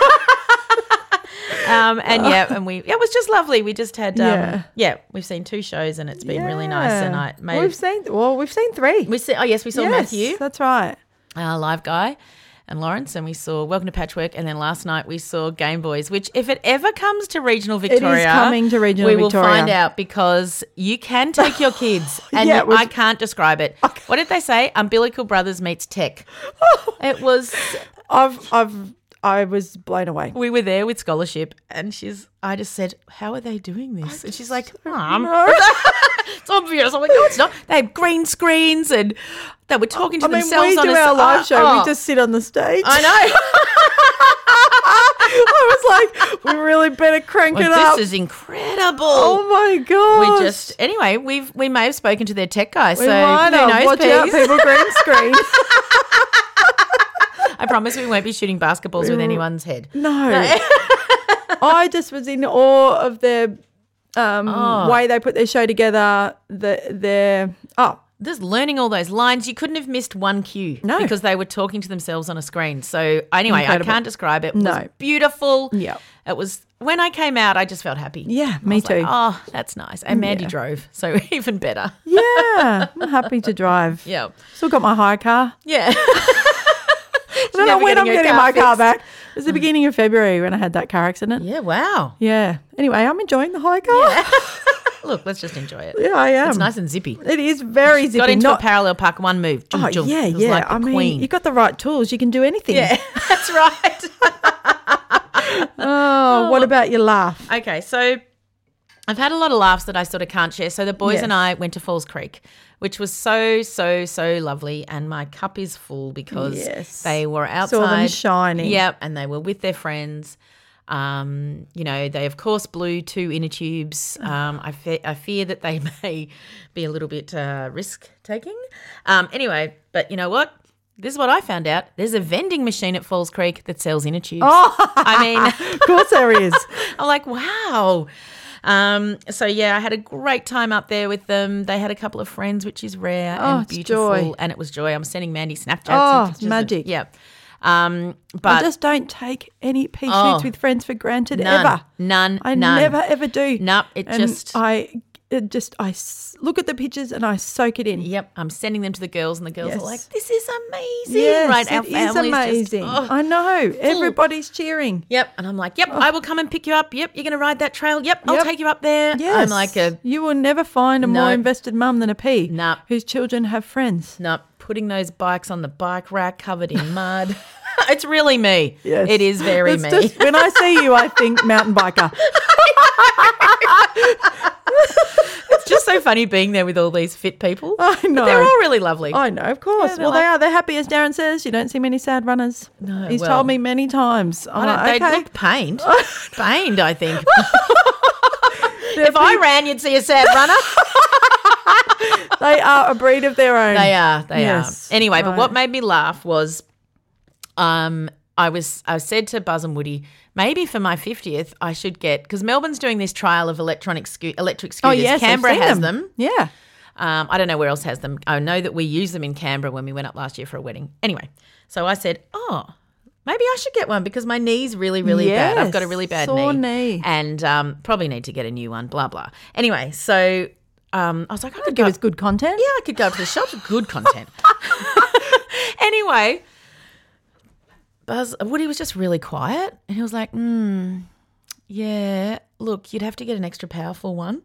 um, and yeah, and we it was just lovely. We just had um, Yeah. yeah. we've seen two shows and it's been really nice. And I Yeah. made We've seen, well, we've seen three. we see, oh yes, we saw Yes, Matthew, That's right. uh, live guy, and Lawrence, and we saw Welcome to Patchwork, and then last night we saw Game Boys, which if it ever comes to regional Victoria, coming to regional we will Victoria. find out, because you can take your kids, and Yeah, you- it was- I can't describe it. What did they say? Umbilical Brothers meets tech. It was. I've, I've, I was blown away. We were there with scholarship, and she's. I just said, "How are they doing this?" And she's like, "Mum, No. it's obvious." I'm like, "No, it's not." They have green screens, and they were talking to I mean, themselves we on do a our s- live oh, show. oh. We just sit on the stage. I know. I was like, we really better crank Well, it up. this is incredible. Oh my god! we just anyway. We've we may have spoken to their tech guy, we so might who have. knows? Watch out, Peas? people! Green screen. I promise we won't be shooting basketballs with anyone's head. No. I just was in awe of their um, Oh. way they put their show together. The their oh. Just learning all those lines, you couldn't have missed one cue No. because they were talking to themselves on a screen. So anyway, Incredible. I can't describe it. It No. was beautiful. Yeah. It was when I came out, I just felt happy. Yeah, I me was like, too. oh, that's nice. And Mandy Yeah. drove, so even better. Yeah, I'm happy to drive. Yeah. Still got my hire car. Yeah. I don't know never when I'm getting your getting car my car fixed. back. It was the beginning of February when I had that car accident. Yeah, wow. Yeah. Anyway, I'm enjoying the hire car. Look, let's just enjoy it. Yeah, I am. It's nice and zippy. It is very zippy. Got into Not, a parallel park, one move. Jump, oh, jump. yeah, It was yeah. like the I mean, queen. you've got the right tools. You can do anything. Yeah, that's right. Oh, what about your laugh? Okay, so I've had a lot of laughs that I sort of can't share. So the boys Yes. and I went to Falls Creek, which was so, so, so lovely. And my cup is full because Yes. they were outside. Saw them shining. Yep, and they were with their friends. Um, you know, they, of course, blew two inner tubes. Um, I, fe- I fear that they may be a little bit uh, risk-taking. Um, anyway, but you know what? This is what I found out. There's a vending machine at Falls Creek that sells inner tubes. Oh, I mean, of course there is. I'm like, wow. Um, so yeah, I had a great time up there with them. They had a couple of friends, which is rare Oh, and it's beautiful, joy. and it was joy. I'm sending Mandy Snapchats. Oh, and pictures of- magic. yeah. Um, I but just don't take any pea Oh. shoots with friends for granted none, ever. none, I none. never ever do. Nope, it and just- I it just I s- look at the pictures and I soak it in. Yep, I'm sending them to the girls, and the girls Yes. are like, "This is amazing!" Yes, right? Our it is family's just- amazing. oh. I know. Everybody's cheering. Yep, and I'm like, "Yep, I will come and pick you up. Yep, you're going to ride that trail. Yep, I'll Yep. take you up there." Yes. I'm like a you will never find a No. more invested mum than a P. Nah. Whose children have friends. no, putting those bikes on the bike rack covered in mud. It's really me. Yes. It is very It's me. just- when I see you, I think mountain biker. It's just so funny being there with all these fit people. I But know. they're all really lovely. I know, of course. Yeah, they're well, they like- are. They're happy, as Darren says. You don't see many sad runners. No, He's well- told me many times. I'm I don't, like, they okay. look pained. pained, I think. If I ran, you'd see a sad runner. They are a breed of their own. They are. They Yes, are. Anyway, but right. what made me laugh was um, I was I said to Buzz and Woody, maybe for my fiftieth I should get, because Melbourne's doing this trial of electronic sco- electric Oh, scooters. yes. I've Canberra seen has them. Yeah. Um, I don't know where else has them. I know that we use them in Canberra when we went up last year for a wedding. Anyway, so I said, oh, maybe I should get one because my knee's really, really bad. I've got a Yes, really bad sore knee. knee. And um, probably need to get a new one, blah, blah. Anyway, so um, I was like, I could Give go us good content. yeah, I could go up to the shop. Good content. Anyway, Buzz, Woody was just really quiet, and he was like, "Hmm, yeah. Look, you'd have to get an extra powerful one."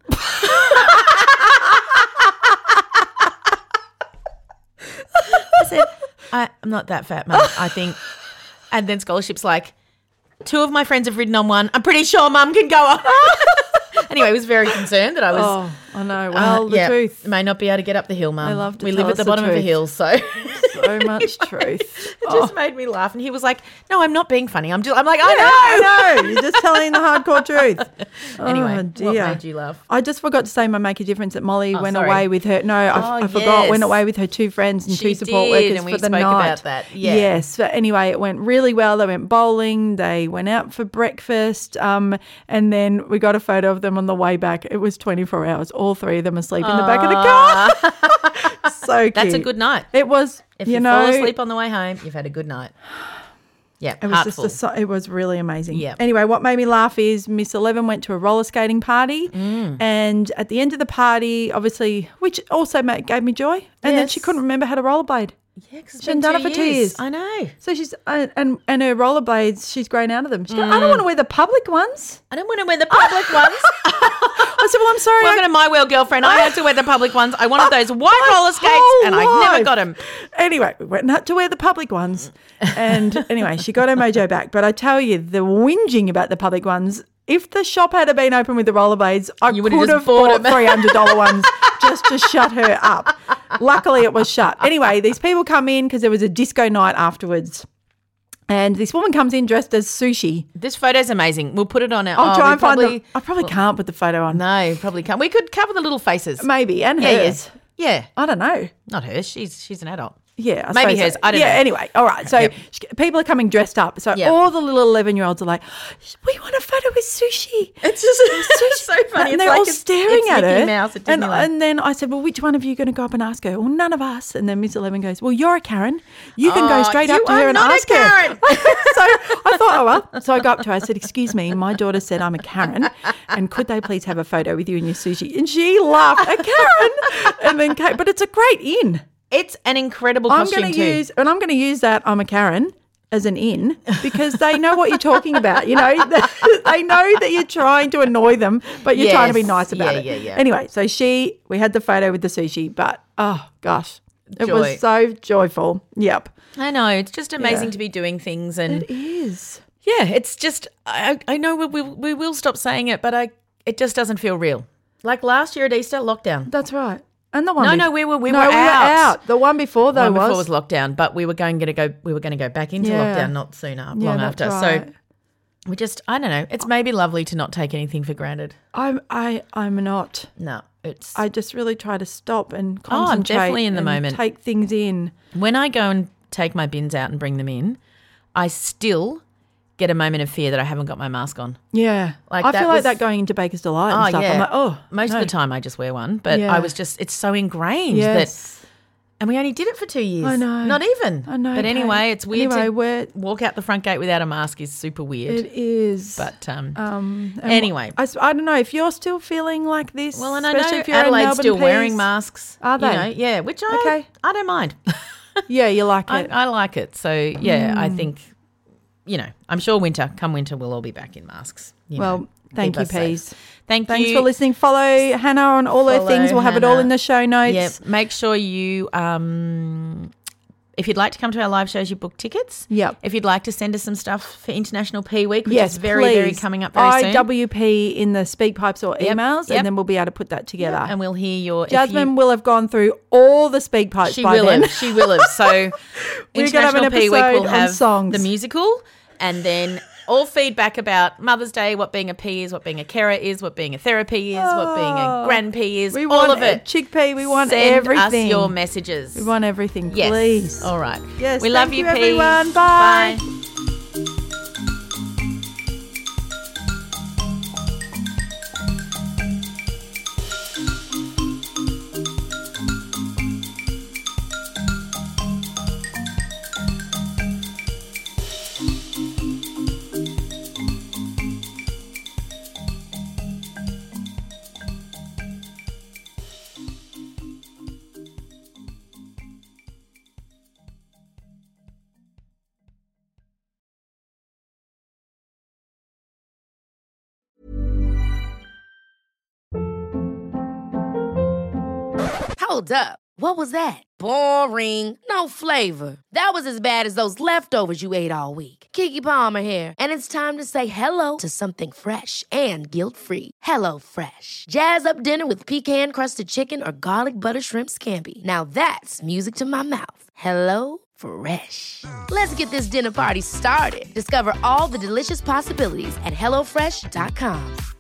I said, I, "I'm not that fat, mum. I think." And then Scholarship's like, two of my friends have ridden on one. I'm pretty sure mum can go on. Anyway, he was very concerned that I was. Oh, I know. Well, uh, the yeah, truth. may not be able to get up the hill, mum. They love to we tell live at us the the bottom of a truth. hill, so it So much truth. just made me laugh. And he was like, "No, I'm not being funny. I'm just." I'm like, "I I know." know. You're just telling the hardcore truth. Anyway, oh, what dear. made you laugh? I just forgot to say my make a difference that Molly Oh, went sorry. away with her. No, I, Oh, I forgot. yes. Went away with her two friends and She two support did, workers and we for the spoke night. about that. Yeah. Yes. But anyway, it went really well. They went bowling. They went out for breakfast. Um, and then we got a photo of them on the way back. It was twenty-four hours. All three of them asleep in the back of the car. So cute. That's a good night. It was. If you, you, know, fall asleep on the way home, you've had a good night. Yeah, It was heartful. just a, so- it was really amazing. Yeah. Anyway, what made me laugh is Miss Eleven went to a roller skating party, Mm. and at the end of the party, obviously, which also made, gave me joy, and then she Yes. couldn't remember how to rollerblade. Yeah, because She hadn't done it for two years. I know. So she's uh, and and her rollerblades, she's grown out of them. She goes, Mm. I don't want to wear the public ones. I don't want to wear the public ones. I said, well, I'm sorry. Welcome I- to my world, girlfriend. I had to wear the public ones. I wanted those white roller skates, whole and I never life. got them. Anyway, we went out to wear the public ones. And anyway, she got her mojo back. But I tell you, the whinging about the public ones, if the shop had been open with the rollerblades, I You could would've have just bought bought them. three hundred dollars ones just to shut her up. Luckily, it was shut. Anyway, these people come in because there was a disco night afterwards. And this woman comes in dressed as Sushi. This photo's amazing. We'll put it on our. I'll oh, try we and find probably, them. I probably can't put the photo on. No, probably can't. We could cover the little faces. Maybe. And yeah, hers. yeah. Yeah. I don't know. Not her. She's she's an adult. Yeah, I Maybe suppose hers. so. I don't yeah, know. anyway, all right. So Yep. sh- people are coming dressed up. So Yep. all the little eleven-year-olds are like, we want a photo with Sushi. It's just it's so funny. And It's they're like all it's- staring it's at Mickey her. Mouse at and, Disneyland. and then I said, well, which one of you are going to go up and ask her? Well, none of us. And then Miss Eleven goes, well, you're a Karen. You can go Oh, straight you up to are her and not a ask her. Karen. So I thought, oh, well. So I go up to her. I said, excuse me, my daughter said I'm a Karen. And could they please have a photo with you and your Sushi? And she laughed, a Karen. And then came, but it's a great in. It's an incredible I'm costume going to too. use, and I'm going to use that I'm a Karen as an in because they know what you're talking about. You know, they know that you're trying to annoy them, but you're trying to be Yes. nice about Yeah, it. yeah, yeah. Anyway, so she, we had the photo with the Sushi, but oh gosh, it Joy. was so joyful. Yep, I know. It's just amazing Yeah. to be doing things, and it is. yeah, it's just. I, I know we, we we will stop saying it, but I it just doesn't feel real. Like last year at Easter, lockdown. That's right. And the one No, bef- no, we were we no, were we out. were out. The one before though One before was, was lockdown, but we were going to go. We were going to go back into Yeah. lockdown not soon after, yeah, long that's after. right. So we just, I don't know. It's maybe lovely to not take anything for granted. I'm I I'm not. No, it's I just really try to stop and Oh, I'm concentrate. definitely in the and moment. Take things in. when I go and take my bins out and bring them in, I still get a moment of fear that I haven't got my mask on. Yeah. Like, I that feel like was- that going into Baker's Delight and Oh, stuff. yeah. I'm like, oh, Most no. of the time I just wear one, but Yeah. I was just, it's so ingrained Yes. that, and we only did it for two years. I know. Not even. I know, But Kate. anyway, it's weird Anyway, to we're- walk out the front gate without a mask is super weird. It is. But um, um, and anyway. I, s- I don't know if you're still feeling like this. well, and I especially know if you're in Adelaide's Melbourne still P's. wearing masks. Are you they? know, yeah, which I, Okay. I don't mind. Yeah, you like I, it. I like it. So, yeah, Mm. I think, you know, I'm sure winter, come winter, we'll all be back in masks. you well, know, thank keep you, us safe. Peas. Thank Thanks you. for listening. Follow Hannah on all her Follow things. We'll have it all Hannah. in the show notes. Yep. Make sure you, um, if you'd like to come to our live shows, you book tickets. Yep. If you'd like to send us some stuff for International P Week, which Yes, is very, very please. coming up very I soon. W P in the speak pipes or Yep, emails, yep. and then we'll be able to put that together. And we'll hear your if Jasmine you- will have gone through all the speak pipes She by will then. have. She will have. So We're gonna have an International P Week episode will on have songs. the musical, and then all feedback about Mother's Day, what being a P is, what being a carer is, what being a therapy is, what being a grand P is, We all want of it. a chickpea. We want Send everything. us your messages. We want everything, yes. please. All right. Yes, We love thank you, you, P. everyone. Bye. Bye. Hold up. What was that? Boring. No flavor. That was as bad as those leftovers you ate all week. Keke Palmer here, and it's time to say hello to something fresh and guilt-free. Hello Fresh. Jazz up dinner with pecan-crusted chicken or garlic butter shrimp scampi. Now that's music to my mouth. Hello Fresh. Let's get this dinner party started. Discover all the delicious possibilities at hello fresh dot com.